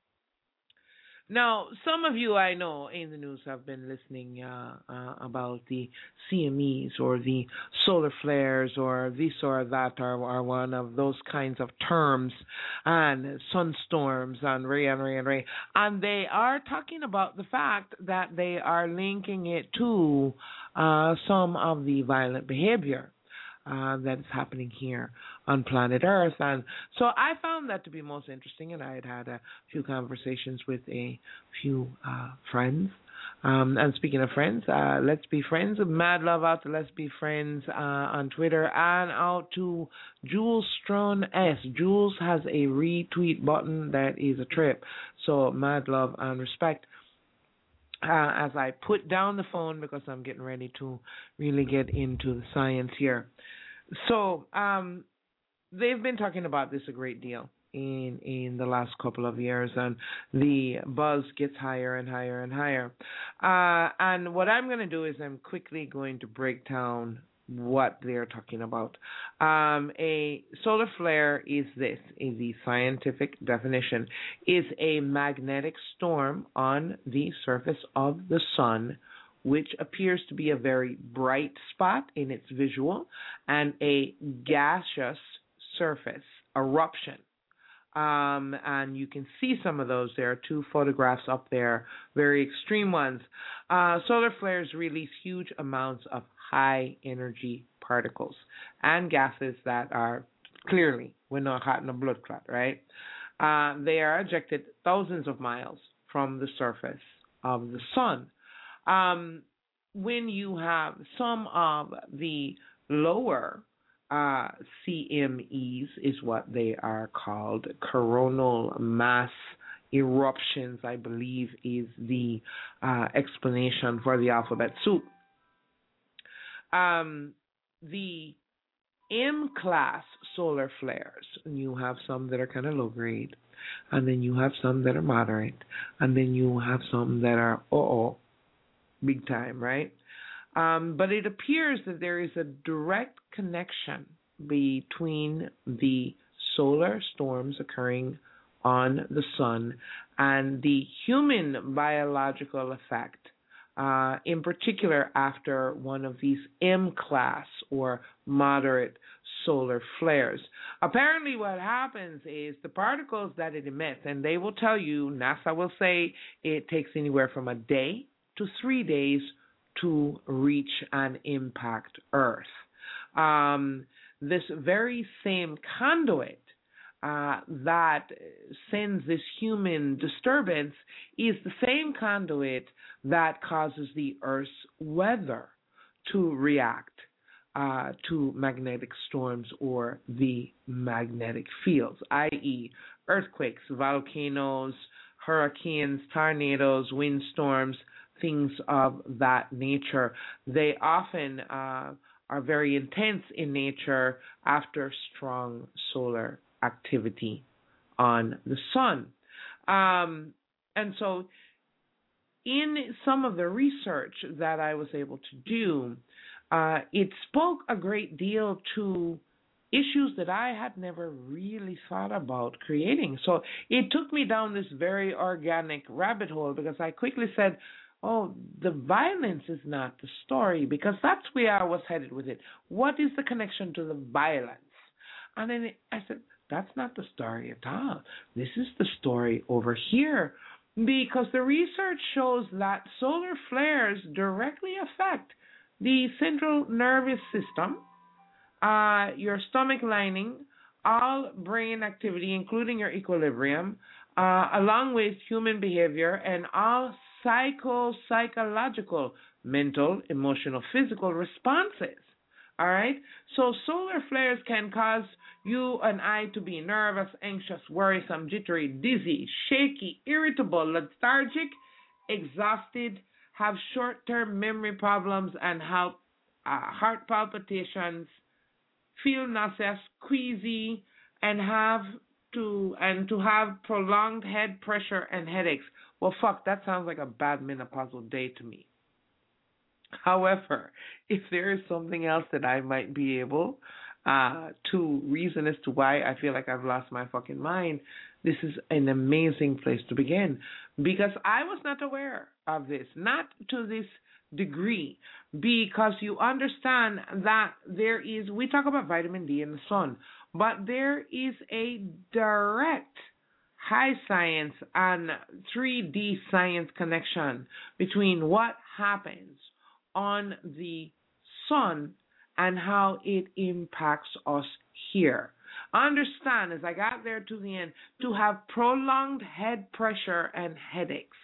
Now, some of you I know in the news have been listening about the CMEs or the solar flares or this or that are one of those kinds of terms, and sunstorms and Ray. And they are talking about the fact that they are linking it to some of the violent behavior that is happening here on planet Earth. And so I found that to be most interesting, and I had a few conversations with a few friends. And speaking of friends, let's be friends. Mad love out to Let's Be Friends on Twitter, and out to Jules Strone S. Jules has a retweet button that is a trip. So mad love and respect. As I put down the phone because I'm getting ready to really get into the science here. So they've been talking about this a great deal. in the last couple of years, and the buzz gets higher and higher and higher. And what I'm going to do is I'm quickly going to break down what they're talking about. A solar flare is the scientific definition, is a magnetic storm on the surface of the sun, which appears to be a very bright spot in its visual, and a gaseous surface eruption. And you can see some of those. There are 2 photographs up there, very extreme ones. Solar flares release huge amounts of high energy particles and gases that are clearly, we're not hot in a blood clot, right? They are ejected thousands of miles from the surface of the sun. When you have some of the lower CMEs, is what they are called, coronal mass eruptions, I believe, is the explanation for the alphabet soup. The M-class solar flares, you have some that are kind of low grade, and then you have some that are moderate, and then you have some that are big time, right? But it appears that there is a direct connection between the solar storms occurring on the sun and the human biological effect, in particular after one of these M-class or moderate solar flares. Apparently what happens is the particles that it emits, and they will tell you, NASA will say it takes anywhere from a day to 3 days to reach and impact Earth. This very same conduit that sends this human disturbance is the same conduit that causes the Earth's weather to react to magnetic storms or the magnetic fields, i.e. earthquakes, volcanoes, hurricanes, tornadoes, windstorms, things of that nature. They often are very intense in nature after strong solar activity on the sun. And so in some of the research that I was able to do, it spoke a great deal to issues that I had never really thought about creating. So it took me down this very organic rabbit hole because I quickly said, oh, the violence is not the story, because that's where I was headed with it. What is the connection to the violence? And then I said, that's not the story at all. This is the story over here, because the research shows that solar flares directly affect the central nervous system, your stomach lining, all brain activity, including your equilibrium, along with human behavior and all psychological, mental, emotional, physical responses. All right? So solar flares can cause you and I to be nervous, anxious, worrisome, jittery, dizzy, shaky, irritable, lethargic, exhausted, have short-term memory problems, and have heart palpitations, feel nauseous, queasy, and to have prolonged head pressure and headaches. Well, fuck, that sounds like a bad menopausal day to me. However, if there is something else that I might be able to reason as to why I feel like I've lost my fucking mind, this is an amazing place to begin, because I was not aware of this, not to this degree, because you understand that there is, we talk about vitamin D in the sun, but there is a direct high science and 3D science connection between what happens on the sun and how it impacts us here. Understand, as I got there to the end, to have prolonged head pressure and headaches.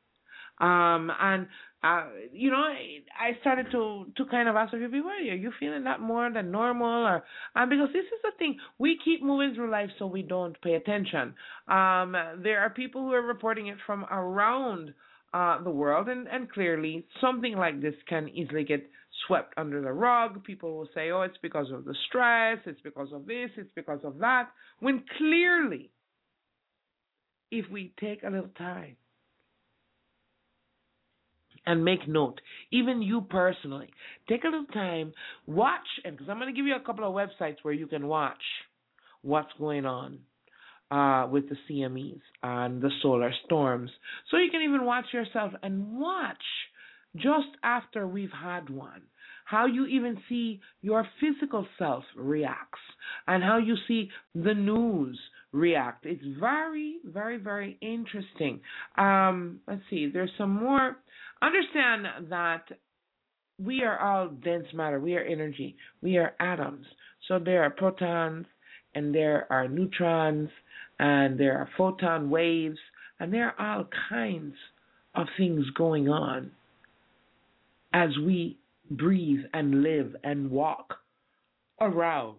You know, I started to kind of ask people, are you feeling that more than normal? Or because this is the thing, we keep moving through life so we don't pay attention. There are people who are reporting it from around the world, and clearly something like this can easily get swept under the rug. People will say, oh, it's because of the stress, it's because of this, it's because of that, when clearly, if we take a little time and make note, even you personally, take a little time, watch, and because I'm going to give you a couple of websites where you can watch what's going on with the CMEs and the solar storms. So you can even watch yourself and watch just after we've had one, how you even see your physical self reacts and how you see the news react. It's very, very, very interesting. Let's see, there's some more. Understand that we are all dense matter. We are energy. We are atoms. So there are protons and there are neutrons and there are photon waves and there are all kinds of things going on as we breathe and live and walk around.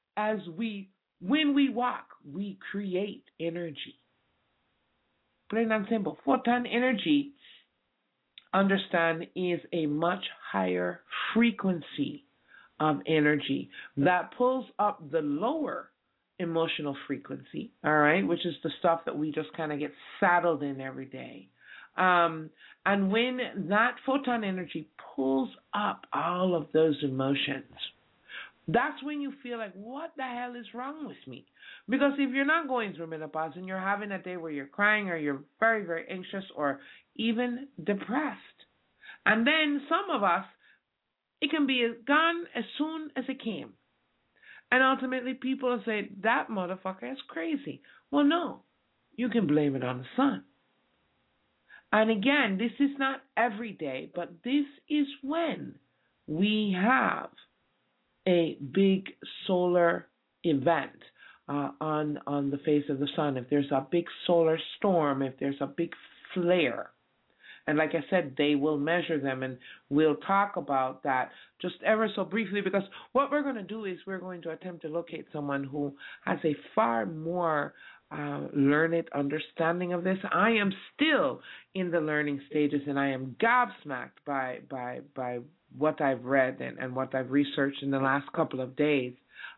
When we walk, we create energy. Plain and simple. Photon energy, understand, is a much higher frequency of energy that pulls up the lower emotional frequency, all right, which is the stuff that we just kind of get saddled in every day. And when that photon energy pulls up all of those emotions, that's when you feel like, what the hell is wrong with me? Because if you're not going through menopause and you're having a day where you're crying or you're very, very anxious or even depressed, and then some of us, it can be gone as soon as it came. And ultimately people will say, that motherfucker is crazy. Well, no, you can blame it on the sun. And again, this is not every day, but this is when we have a big solar event on the face of the sun. If there's a big solar storm, if there's a big flare. And like I said, they will measure them, and we'll talk about that just ever so briefly, because what we're going to do is we're going to attempt to locate someone who has a far more learned understanding of this. I am still in the learning stages, and I am gobsmacked by what I've read and what I've researched in the last couple of days.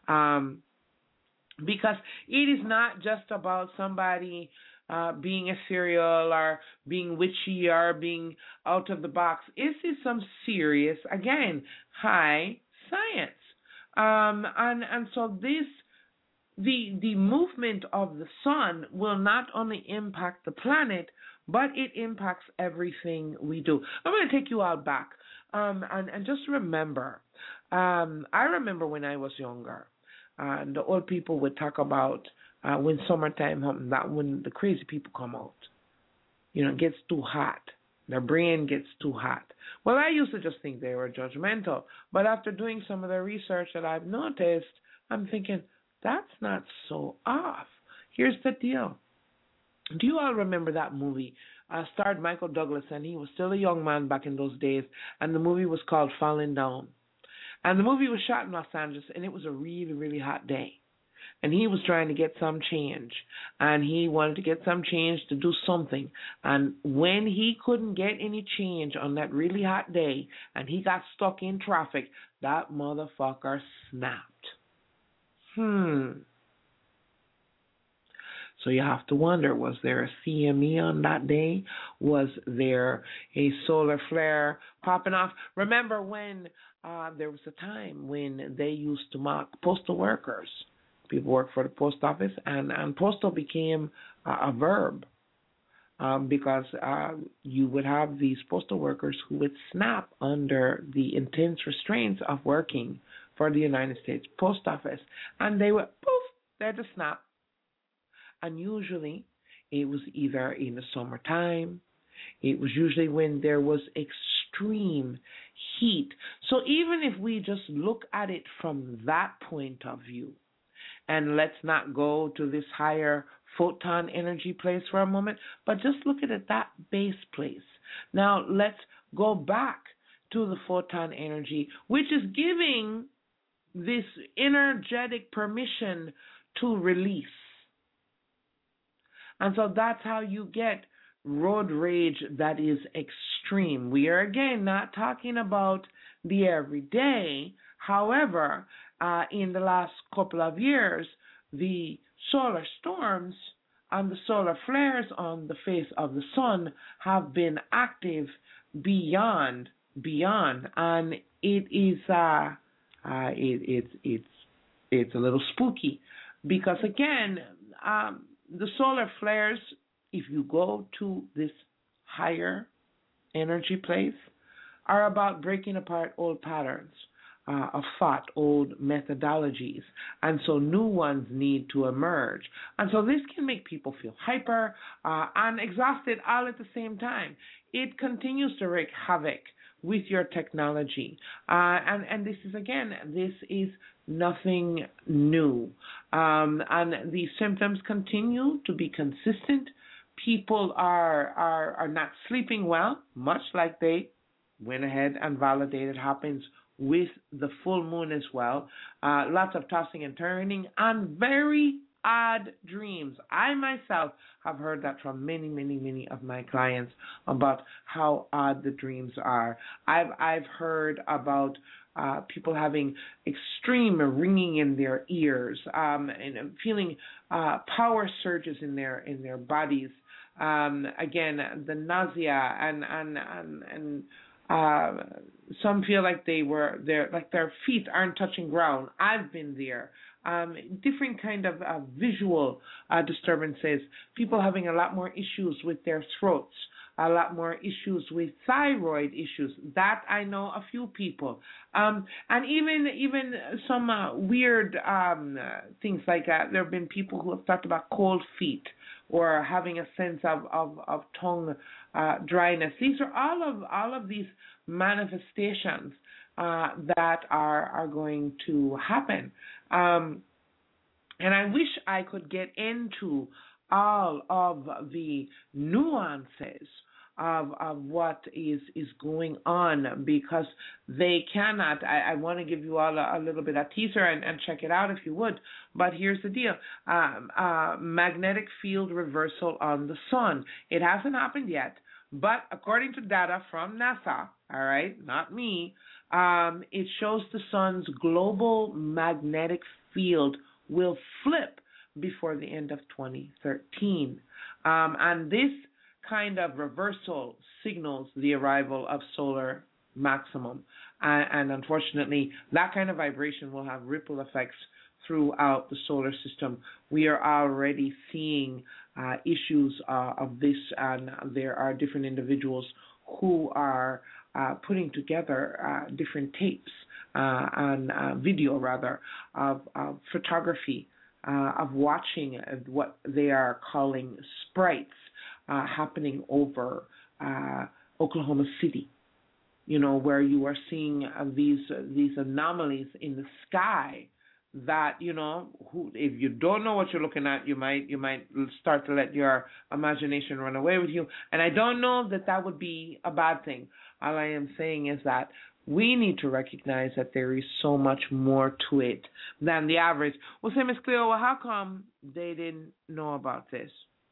Because it is not just about somebody being ethereal or being witchy or being out of the box. This is some serious, again, high science. And so this, the movement of the sun will not only impact the planet, but it impacts everything we do. I'm going to take you out back. And just remember, I remember when I was younger, the old people would talk about when summertime happens, that when the crazy people come out, it gets too hot. Their brain gets too hot. Well, I used to just think they were judgmental. But after doing some of the research that I've noticed, I'm thinking, that's not so off. Here's the deal. Do you all remember that movie? Starred Michael Douglas, and he was still a young man back in those days, and the movie was called Falling Down. And the movie was shot in Los Angeles, and it was a really, really hot day. And he was trying to get some change, and he wanted to get some change to do something. And when he couldn't get any change on that really hot day, and he got stuck in traffic, that motherfucker snapped. So you have to wonder, was there a CME on that day? Was there a solar flare popping off? Remember when there was a time when they used to mock postal workers. People work for the post office, and postal became a verb because you would have these postal workers who would snap under the intense restraints of working for the United States Post Office, and they would, poof, there to snap. And usually it was either in the summertime, it was usually when there was extreme heat. So even if we just look at it from that point of view, and let's not go to this higher photon energy place for a moment, but just look at it, that base place. Now let's go back to the photon energy, which is giving this energetic permission to release. And so that's how you get road rage that is extreme. We are again not talking about the everyday. However, in the last couple of years, the solar storms and the solar flares on the face of the sun have been active beyond, and it is it's a little spooky because again, the solar flares, if you go to this higher energy place, are about breaking apart old patterns of thought, old methodologies, and so new ones need to emerge. And so this can make people feel hyper and exhausted all at the same time. It continues to wreak havoc with your technology. And this is nothing new. And the symptoms continue to be consistent. People are not sleeping well, much like they went ahead and validated happens with the full moon as well. Lots of tossing and turning and very odd dreams. I myself have heard that from many of my clients about how odd the dreams are. I've heard about people having extreme ringing in their ears and feeling power surges in their bodies. Again, the nausea and some feel like their feet aren't touching ground. I've been there. Different kind of visual disturbances. People having a lot more issues with their throats, a lot more issues with thyroid issues. That I know a few people. And even some weird things like there have been people who have talked about cold feet or having a sense of tongue dryness. These are all of these manifestations that are going to happen. And I wish I could get into all of the nuances of what is going on because they cannot. I want to give you all a little bit of teaser and check it out if you would. But here's the deal. Magnetic field reversal on the sun. It hasn't happened yet, but according to data from NASA, all right, not me, it shows the sun's global magnetic field will flip before the end of 2013. And this kind of reversal signals the arrival of solar maximum. And unfortunately, that kind of vibration will have ripple effects throughout the solar system. We are already seeing issues of this, and there are different individuals who are putting together different tapes and video, rather, of photography, of watching what they are calling sprites happening over Oklahoma City, where you are seeing these anomalies in the sky that, if you don't know what you're looking at, you might start to let your imagination run away with you. And I don't know that would be a bad thing. All I am saying is that we need to recognize that there is so much more to it than the average. Well, say, Miss Cleo, well, how come they didn't know about this?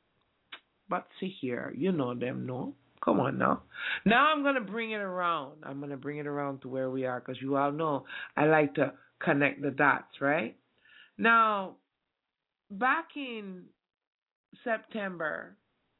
But see here, you know them, no? Come on now. Now I'm going to bring it around. I'm going to bring it around to where we are because you all know I like to connect the dots, right? Now, back in September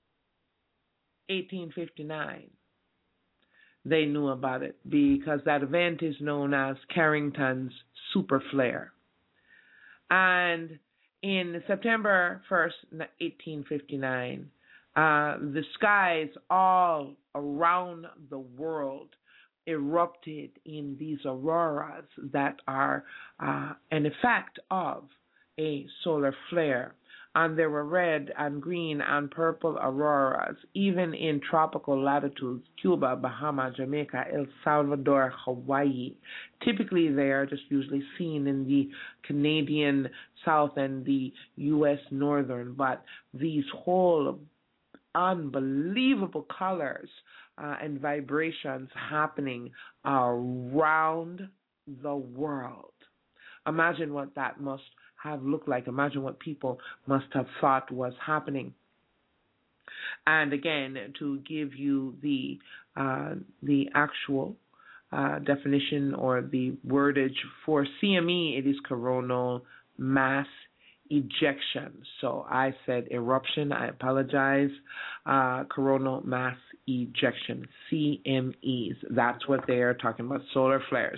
1859, they knew about it because that event is known as Carrington's Super Flare. And in September 1st, 1859, the skies all around the world erupted in these auroras that are an effect of a solar flare. And there were red and green and purple auroras, even in tropical latitudes, Cuba, Bahamas, Jamaica, El Salvador, Hawaii. Typically, they are just usually seen in the Canadian South and the U.S. Northern, but these whole unbelievable colors and vibrations happening around the world. Imagine what that must have looked like. Imagine what people must have thought was happening. And again, to give you the actual definition or the wordage for CME, it is coronal mass ejection. So I said eruption. I apologize. Coronal mass ejection, CMEs. That's what they are talking about, solar flares.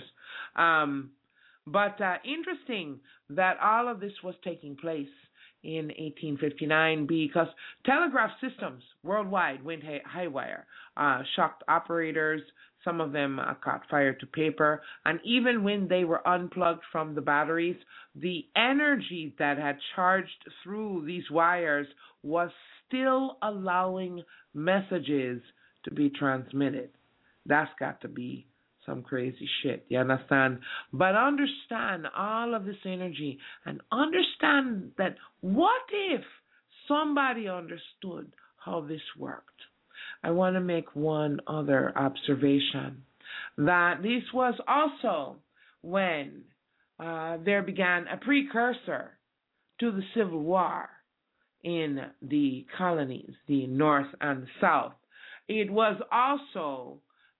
But interesting that all of this was taking place in 1859 because telegraph systems worldwide went haywire, shocked operators. Some of them caught fire to paper. And even when they were unplugged from the batteries, the energy that had charged through these wires was still allowing messages to be transmitted. That's got to be some crazy shit, you understand? But understand all of this energy and understand that what if somebody understood how this worked? I want to make one other observation, that this was also when there began a precursor to the Civil War in the colonies, the North and the South. It was also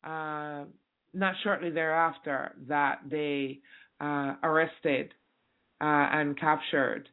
not shortly thereafter that they arrested and captured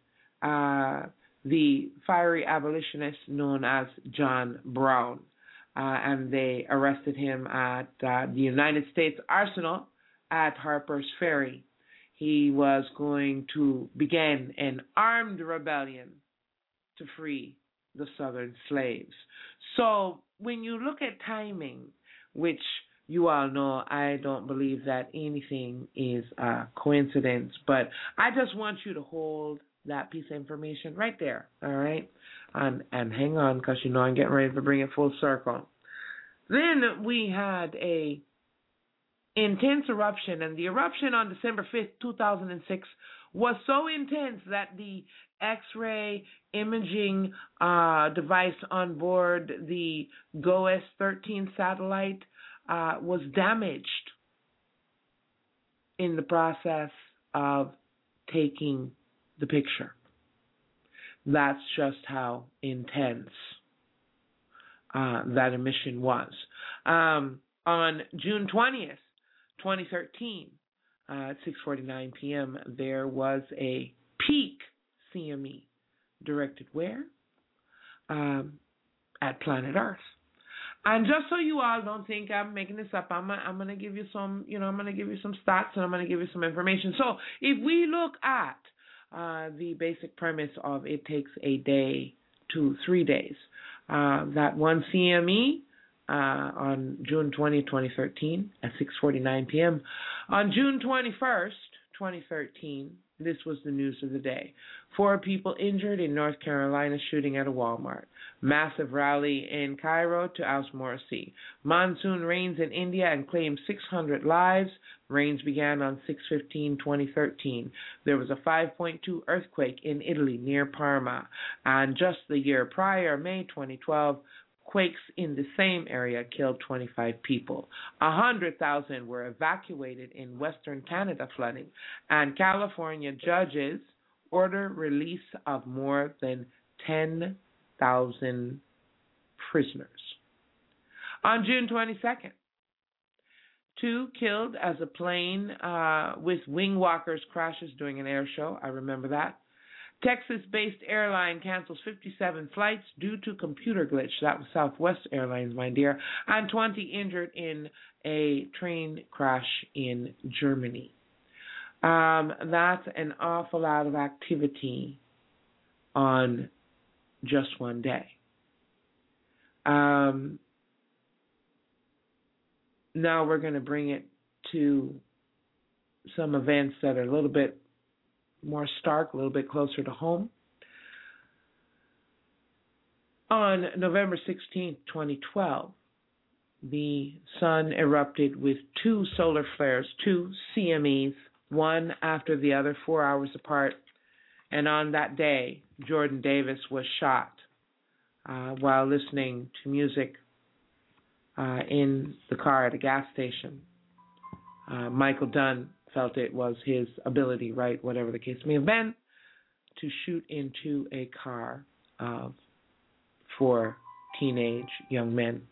the fiery abolitionist known as John Brown. And they arrested him at the United States Arsenal at Harper's Ferry. He was going to begin an armed rebellion to free the Southern slaves. So when you look at timing, which you all know, I don't believe that anything is a coincidence, but I just want you to hold that piece of information right there, all right? And hang on, because you know I'm getting ready to bring it full circle. Then we had a intense eruption, and the eruption on December 5th, 2006 was so intense that the X-ray imaging device on board the GOES-13 satellite was damaged in the process of taking the picture. That's just how intense that emission was. On June 20th, 2013, at 6:49 p.m., there was a peak CME directed where? At planet Earth. And just so you all don't think I'm making this up, I'm gonna give you some, I'm gonna give you some stats and I'm gonna give you some information. So if we look at the basic premise of it takes a day to 3 days, that one CME on June 20, 2013 at 6:49 p.m. On June 21st, 2013, this was the news of the day. 4 people injured in North Carolina shooting at a Walmart. Massive rally in Cairo to oust Morsi. Monsoon rains in India and claimed 600 lives. Rains began on 6/15/2013. There was a 5.2 earthquake in Italy near Parma. And just the year prior, May 2012, quakes in the same area killed 25 people. 100,000 were evacuated in Western Canada flooding. And California judges order release of more than 10,000 prisoners. On June 22nd, 2 killed as a plane with wing walkers crashes during an air show. I remember that. Texas-based airline cancels 57 flights due to computer glitch. That was Southwest Airlines, my dear. And 20 injured in a train crash in Germany. That's an awful lot of activity on just one day. Now we're going to bring it to some events that are a little bit more stark, a little bit closer to home. On November 16, 2012, the sun erupted with 2 solar flares, 2 CMEs, one after the other, 4 hours apart. And on that day, Jordan Davis was shot while listening to music in the car at a gas station. Michael Dunn felt it was his ability, right, whatever the case may have been, to shoot into a car of 4 teenage young men.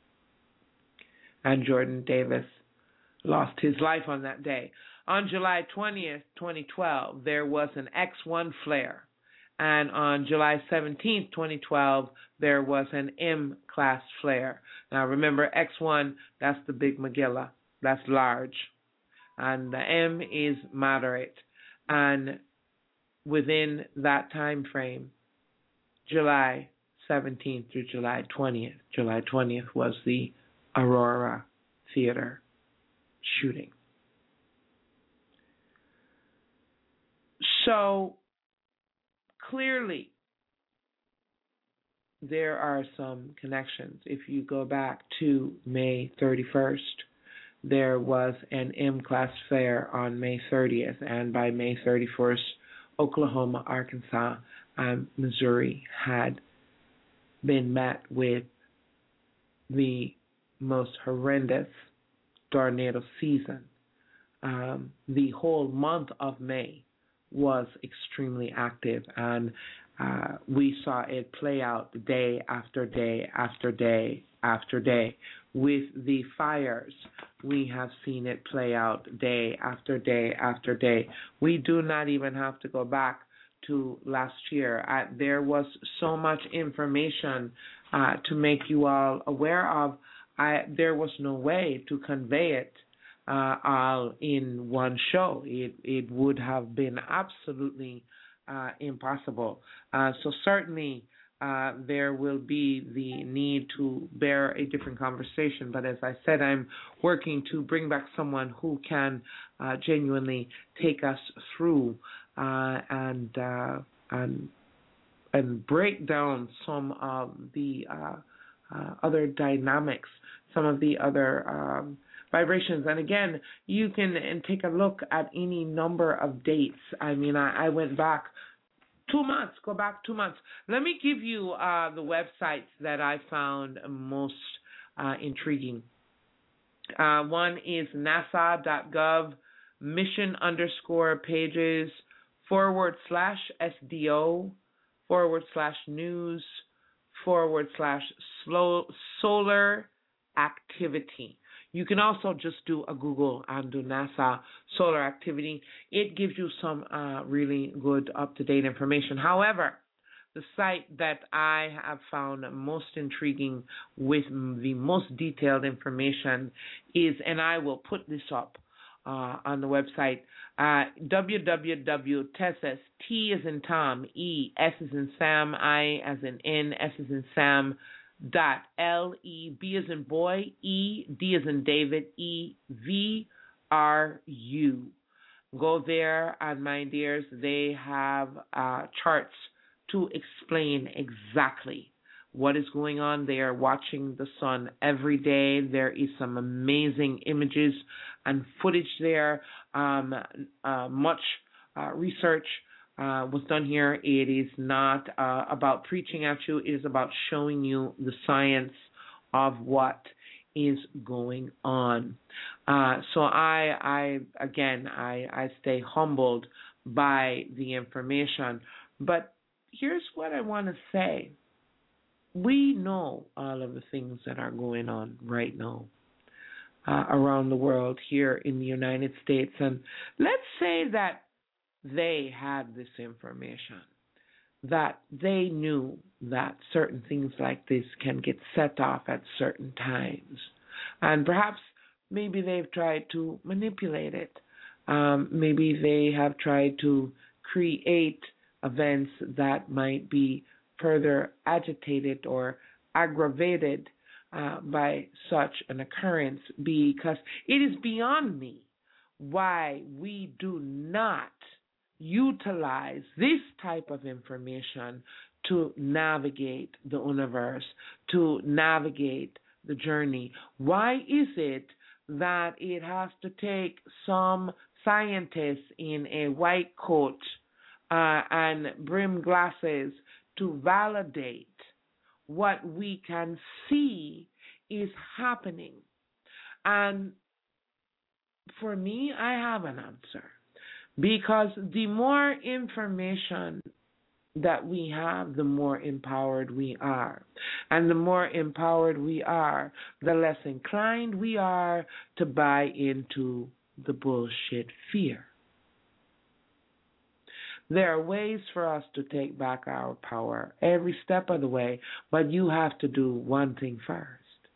And Jordan Davis lost his life on that day. On July 20th, 2012, there was an X1 flare. And on July 17th, 2012, there was an M-class flare. Now remember, X1, that's the big Magilla. That's large. And the M is moderate. And within that time frame, July 17th through July 20th, July 20th was the Aurora Theater shooting. So clearly, there are some connections. If you go back to May 31st, there was an M-class flare on May 30th, and by May 31st, Oklahoma, Arkansas, and Missouri had been met with the most horrendous tornado season. The whole month of May was extremely active, and we saw it play out day after day after day after day. With the fires, we have seen it play out day after day after day. We do not even have to go back to last year. There was so much information to make you all aware of. There was no way to convey it all in one show. It would have been absolutely impossible. So certainly there will be the need to bear a different conversation. But as I said, I'm working to bring back someone who can genuinely take us through and break down some of the other dynamics, some of the other vibrations. And again, you can take a look at any number of dates. I mean, I went back 2 months, go back 2 months. Let me give you the websites that I found most intriguing. One is nasa.gov mission_pages /SDO/news/solar activity. You can also just do a Google and do NASA solar activity. It gives you some really good up-to-date information. However, the site that I have found most intriguing with the most detailed information is, and I will put this up on the website, www.TESSES, T as in Tom, E, S as in Sam, I as in N, S as in Sam, .LE, B as in boy, E, D as in David, EVRU. Go there, and my dears, they have charts to explain exactly what is going on. They are watching the sun every day. There is some amazing images and footage there. Much research was done here. It is not about preaching at you. It is about showing you the science of what is going on. So I stay humbled by the information. But here's what I want to say. We know all of the things that are going on right now around the world, here in the United States. And let's say that they had this information, that they knew that certain things like this can get set off at certain times. And perhaps maybe they've tried to manipulate it. Maybe they have tried to create events that might be further agitated or aggravated by such an occurrence, because it is beyond me why we do not utilize this type of information to navigate the universe, to navigate the journey. Why is it that it has to take some scientists in a white coat and brim glasses to validate what we can see is happening? And for me, I have an answer. Because the more information that we have, the more empowered we are. And the more empowered we are, the less inclined we are to buy into the bullshit fear. There are ways for us to take back our power every step of the way, but you have to do one thing first.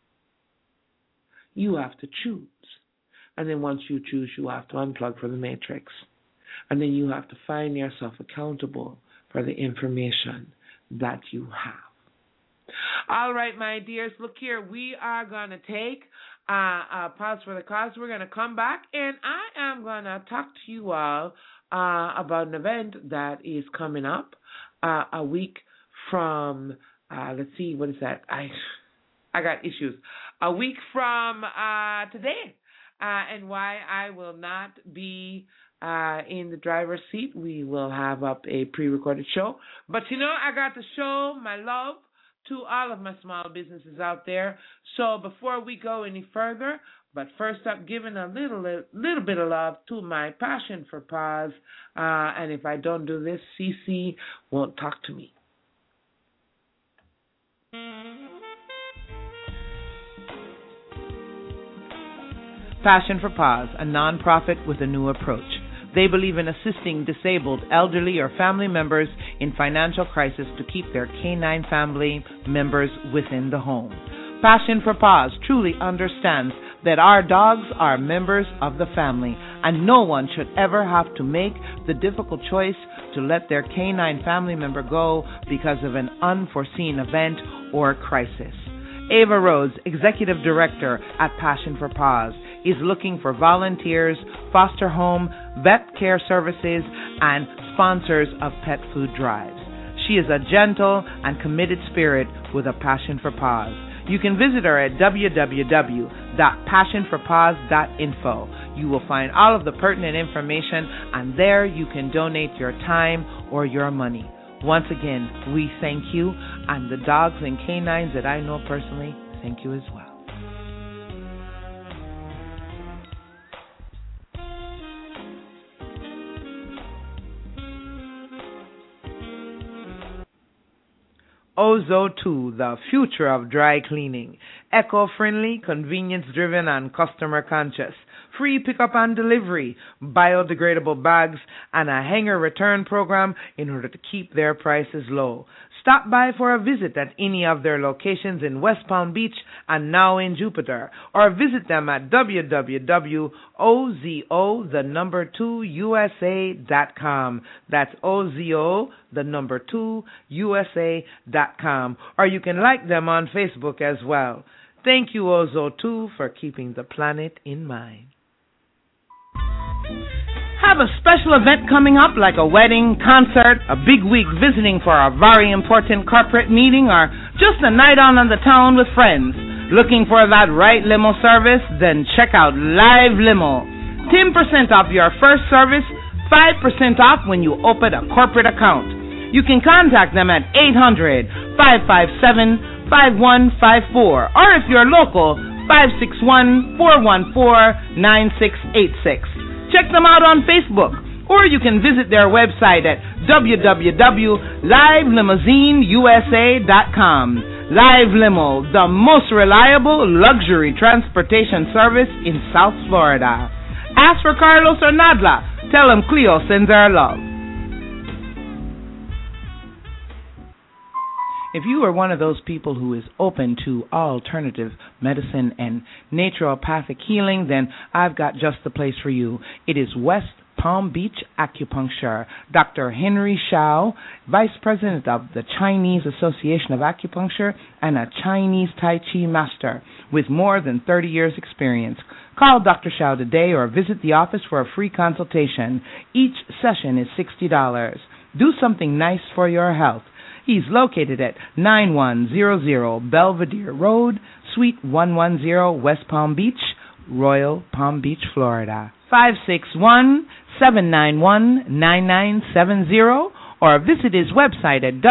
You have to choose. And then once you choose, you have to unplug from the matrix. And then you have to find yourself accountable for the information that you have. All right, my dears, look here. We are going to take a pause for the cause. We're going to come back, and I am going to talk to you all about an event that is coming up a week from, let's see, what is that? I got issues. A week from today, and why I will not be in the driver's seat. We will have up a pre-recorded show. But, I got to show my love to all of my small businesses out there. So before we go any further, but first up, giving a little bit of love to my Passion for Pause. And if I don't do this, CC won't talk to me. Passion for Pause, a nonprofit with a new approach. They believe in assisting disabled, elderly, or family members in financial crisis to keep their canine family members within the home. Passion for Pause truly understands that our dogs are members of the family, and no one should ever have to make the difficult choice to let their canine family member go because of an unforeseen event or crisis. Ava Rhodes, Executive Director at Passion for Pause, is looking for volunteers, foster home, vet care services, and sponsors of pet food drives. She is a gentle and committed spirit with a passion for pause. You can visit her at www.passionforpause.info. You will find all of the pertinent information, and there you can donate your time or your money. Once again, we thank you, and the dogs and canines that I know personally, thank you as well. Ozo2, the future of dry cleaning. Eco-friendly, convenience-driven, and customer-conscious. Free pickup and delivery, biodegradable bags, and a hanger return program in order to keep their prices low. Stop by for a visit at any of their locations in West Palm Beach and now in Jupiter, or visit them at www.ozo2usa.com. That's ozo2usa.com, or you can like them on Facebook as well. Thank you, Ozo2, for keeping the planet in mind. Have a special event coming up like a wedding, concert, a big week visiting for a very important corporate meeting, or just a night on in the town with friends. Looking for that right limo service? Then check out Live Limo. 10% off your first service, 5% off when you open a corporate account. You can contact them at 800-557-5154, or if you're local, 561-414-9686. Check them out on Facebook, or you can visit their website at www.livelimousineusa.com. Live Limo, the most reliable luxury transportation service in South Florida. Ask for Carlos or Nadla. Tell them Cleo sends our love. If you are one of those people who is open to alternative medicine and naturopathic healing, then I've got just the place for you. It is West Palm Beach Acupuncture. Dr. Henry Shao, Vice President of the Chinese Association of Acupuncture and a Chinese Tai Chi master with more than 30 years' experience. Call Dr. Shao today or visit the office for a free consultation. Each session is $60. Do something nice for your health. He's located at 9100 Belvedere Road, Suite 110, West Palm Beach, Royal Palm Beach, Florida. 561-791-9970, or visit his website at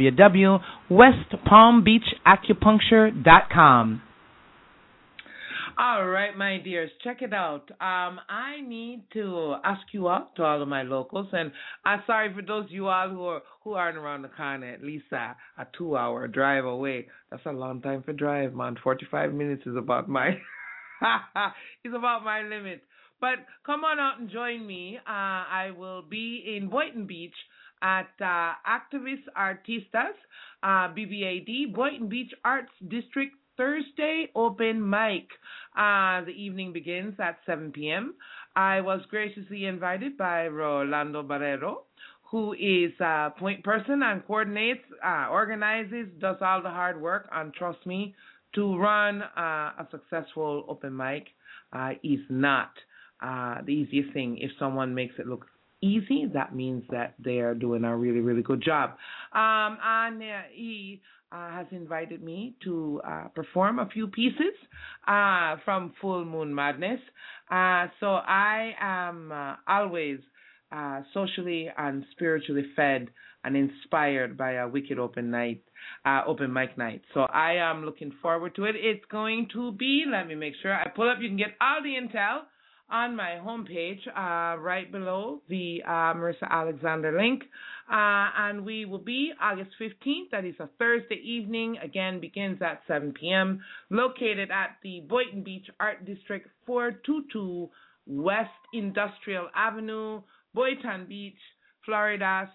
www.westpalmbeachacupuncture.com. All right, my dears, check it out. I need to ask you out to all of my locals, and I'm sorry for those of you all who aren't around the corner. At least a 2-hour drive away. That's a long time for drive, man. 45 minutes is about my is about my limit. But come on out and join me. I will be in Boynton Beach at Activist Artistas, BBAD, Boynton Beach Arts District, Thursday open mic. The evening begins at 7 p.m. I was graciously invited by Rolando Barrero, who is a point person and coordinates, organizes, does all the hard work, and trust me, to run a successful open mic is not the easiest thing. If someone makes it look easy, that means that they are doing a really, really good job. And he has invited me to perform a few pieces from Full Moon Madness. So I am always socially and spiritually fed and inspired by a wicked open mic night. So I am looking forward to it. It's going to be, let me make sure I pull up, you can get all the intel on my homepage, right below the Marissa Alexander link. And we will be August 15th. That is a Thursday evening. Again, begins at 7 p.m. Located at the Boynton Beach Art District, 422 West Industrial Avenue, Boynton Beach, Florida,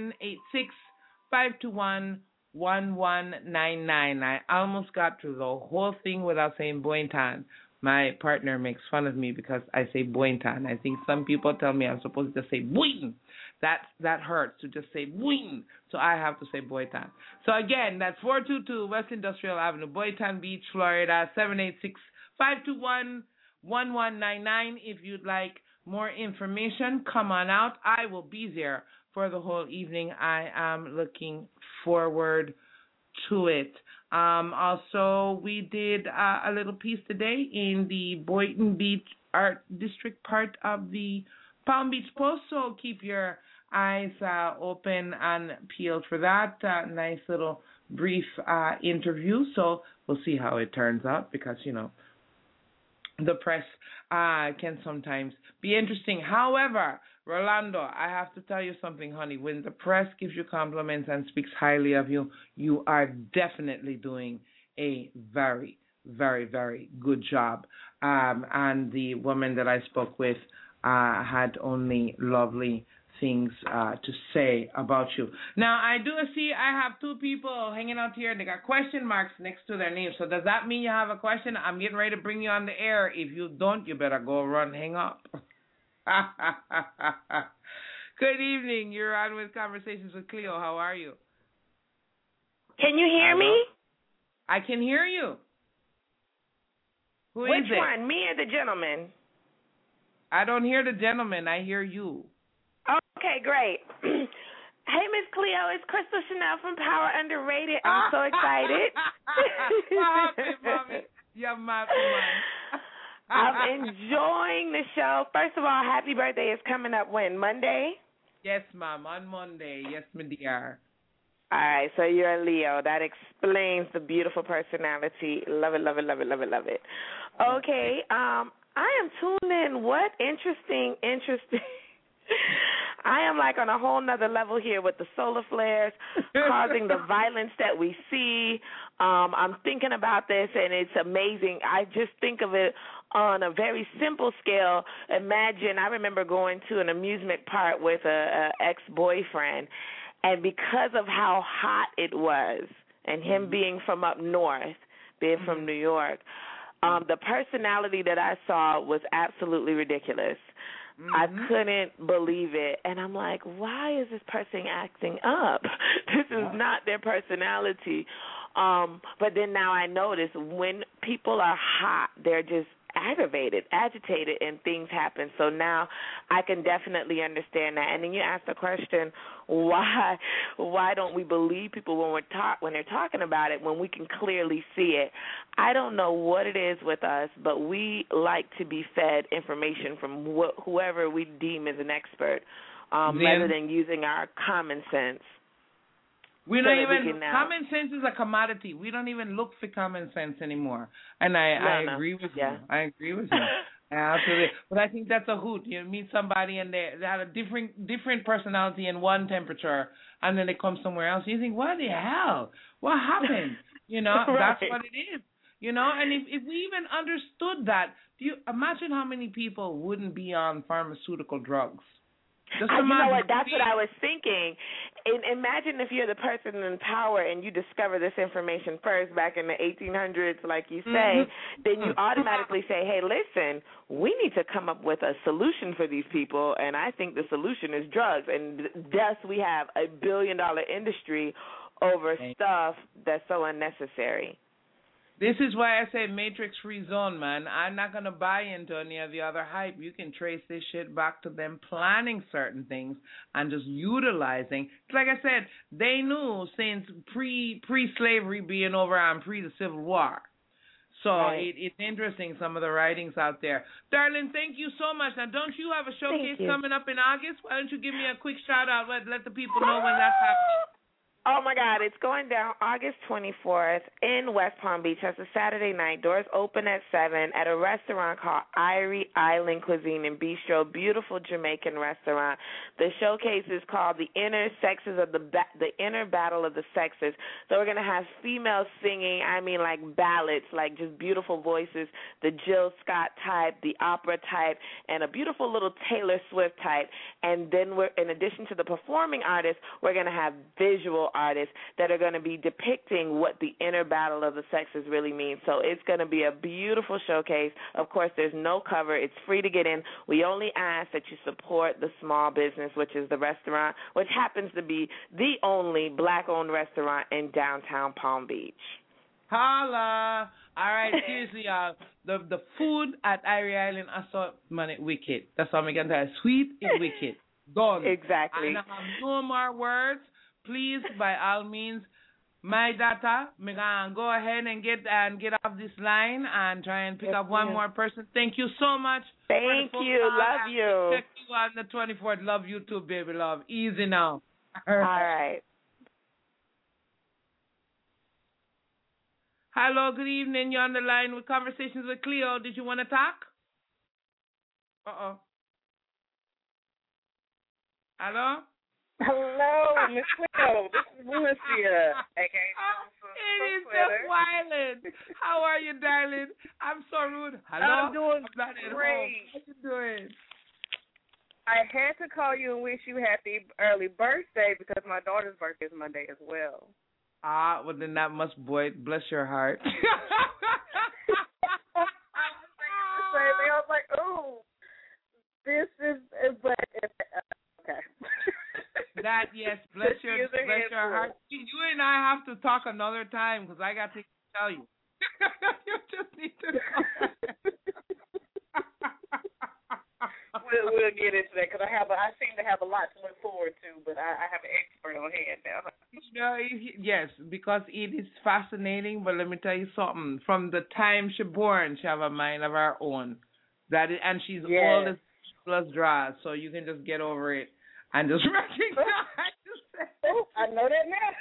786-521-1199. I almost got through the whole thing without saying Boynton. My partner makes fun of me because I say Boynton. I think some people tell me I'm supposed to say Boynton. That hurts to just say Boynton. So I have to say Boynton. So again, that's 422 West Industrial Avenue, Boynton Beach, Florida, 786-521-1199. If you'd like more information, come on out. I will be there for the whole evening. I am looking forward to it. Also, we did a little piece today in the Boynton Beach Art District part of the Palm Beach Post, so keep your eyes open and peeled for that. Nice little brief interview, so we'll see how it turns out because, you know, the press can sometimes be interesting. However, Rolando, I have to tell you something, honey. When the press gives you compliments and speaks highly of you, you are definitely doing a very, very, very good job. And the woman that I spoke with had only lovely things to say about you. Now, I do see I have two people hanging out here. They got question marks next to their names. So does that mean you have a question? I'm getting ready to bring you on the air. If you don't, you better go run, hang up. Good evening. You're on with Conversations with Cleo. How are you? Can you hear me? I can hear you. Who is it? Which one, me or the gentleman? I don't hear the gentleman. I hear you. Okay, great. Hey, Miss Cleo, it's Crystal Chanel from Power Underrated. I'm so excited. Mommy. Yeah, my. I'm enjoying the show. First of all, happy birthday is coming up when? Monday? Yes, Mom, on Monday. Yes, my dear. All right, so you're a Leo. That explains the beautiful personality. Love it, love it, love it, love it, love it. Okay, I am tuned in. What interesting. I am like on a whole nother level here with the solar flares causing the violence that we see. I'm thinking about this, and it's amazing. I just think of it on a very simple scale. Imagine, I remember going to an amusement park with a ex-boyfriend, and because of how hot it was, and him being from up north, being from New York, the personality that I saw was absolutely ridiculous. I couldn't believe it. And I'm like, why is this person acting up? This is not their personality. But then now I notice when people are hot, they're just aggravated, agitated, and things happen. So now I can definitely understand that. And then you ask the question, why don't we believe people when they're talking about it when we can clearly see it? I don't know what it is with us, but we like to be fed information from whoever we deem as an expert, rather than using our common sense. We don't even, common sense is a commodity. We don't even look for common sense anymore. And I agree with you. I agree with you. Absolutely. But I think that's a hoot. You meet somebody and they have a different personality in one temperature, and then they come somewhere else. You think, what the hell? What happened? You know, right. That's what it is. You know, and if we even understood that, do you imagine how many people wouldn't be on pharmaceutical drugs? You know what? That's what I was thinking. Imagine if you're the person in power and you discover this information first back in the 1800s, like you say, then you automatically say, hey, listen, we need to come up with a solution for these people, and I think the solution is drugs. And thus we have a billion-dollar industry over stuff that's so unnecessary. This is why I say matrix-free zone, man. I'm not going to buy into any of the other hype. You can trace this shit back to them planning certain things and just utilizing. Like I said, they knew since pre-slavery being over and pre the Civil War. So right. It's interesting, some of the writings out there. Darling, thank you so much. Now, don't you have a showcase coming up in August? Why don't you give me a quick shout-out? Let the people know when that's happening. Oh, my God. It's going down August 24th in West Palm Beach. That's a Saturday night. Doors open at 7 at a restaurant called Irie Island Cuisine and Bistro. Beautiful Jamaican restaurant. The showcase is called The Inner Sexes of the Inner Battle of the Sexes. So we're going to have females singing, I mean, like ballads, like just beautiful voices, the Jill Scott type, the opera type, and a beautiful little Taylor Swift type. And then we're, in addition to the performing artists, we're going to have visual artists that are going to be depicting what the inner battle of the sexes really means. So it's going to be a beautiful showcase. Of course, there's no cover. It's free to get in. We only ask that you support the small business, which is the restaurant, which happens to be the only black-owned restaurant in downtown Palm Beach. Holla! All right, seriously, y'all. The food at Irie Island, I saw money wicked. That's all I'm going to tell you. Sweet is wicked. Done. Exactly. And I have no more words. Please, by all means, my data, me gonna go ahead and get off this line and try and pick up one more person. Thank you so much. Thank you. Love you. Check you on the 24th. Love you too, baby love. Easy now. All right. Hello, good evening. You're on the line with Conversations with Cleo. Did you want to talk? Uh-oh. Hello? Hello, Miss Cleo. This is Lucia. It is just violent. How are you, darling? I'm so rude. Hello? I'm doing great. How you doing? I had to call you and wish you happy early birthday because my daughter's birthday is Monday as well. Well, then that must, boy, bless your heart. I was like, oh, this is, but, okay. That, yes, bless your heart. You and I have to talk another time because I got to tell you. You just need to We'll get into that because I seem to have a lot to look forward to, but I have an expert on hand now. Yes, because it is fascinating, but let me tell you something. From the time she born, she have a mind of her own. And she's all this plus draws, so you can just get over it. And just recognize. Oh, I know that now.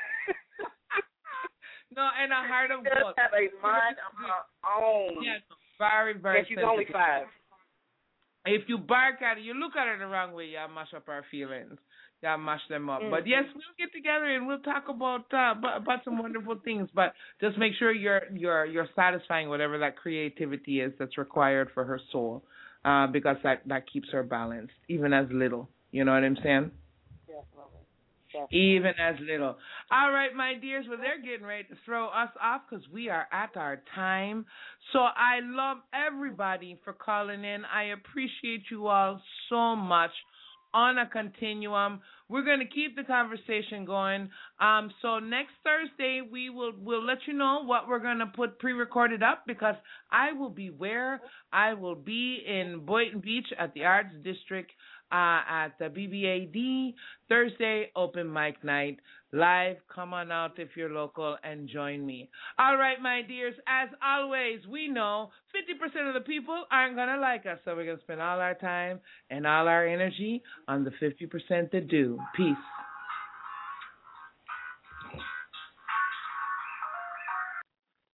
No, and a heart of gold. She does have a mind of her own. Yes, very, very she's only 5. If you bark at it, you look at it the wrong way, you mash up our feelings. You mash them up. But yes, we'll get together and we'll talk about some wonderful things. But just make sure you're satisfying whatever that creativity is that's required for her soul, because that keeps her balanced, even as little. You know what I'm saying? Definitely. Even as little. All right, my dears. Well, they're getting ready to throw us off because we are at our time. So I love everybody for calling in. I appreciate you all so much. On a continuum, we're going to keep the conversation going. So next Thursday, we'll let you know what we're going to put pre-recorded up because I will be where I will be in Boynton Beach at the Arts District. At the BBAD, Thursday, open mic night, live. Come on out if you're local and join me. All right, my dears, as always, we know 50% of the people aren't going to like us, so we're going to spend all our time and all our energy on the 50% that do. Peace.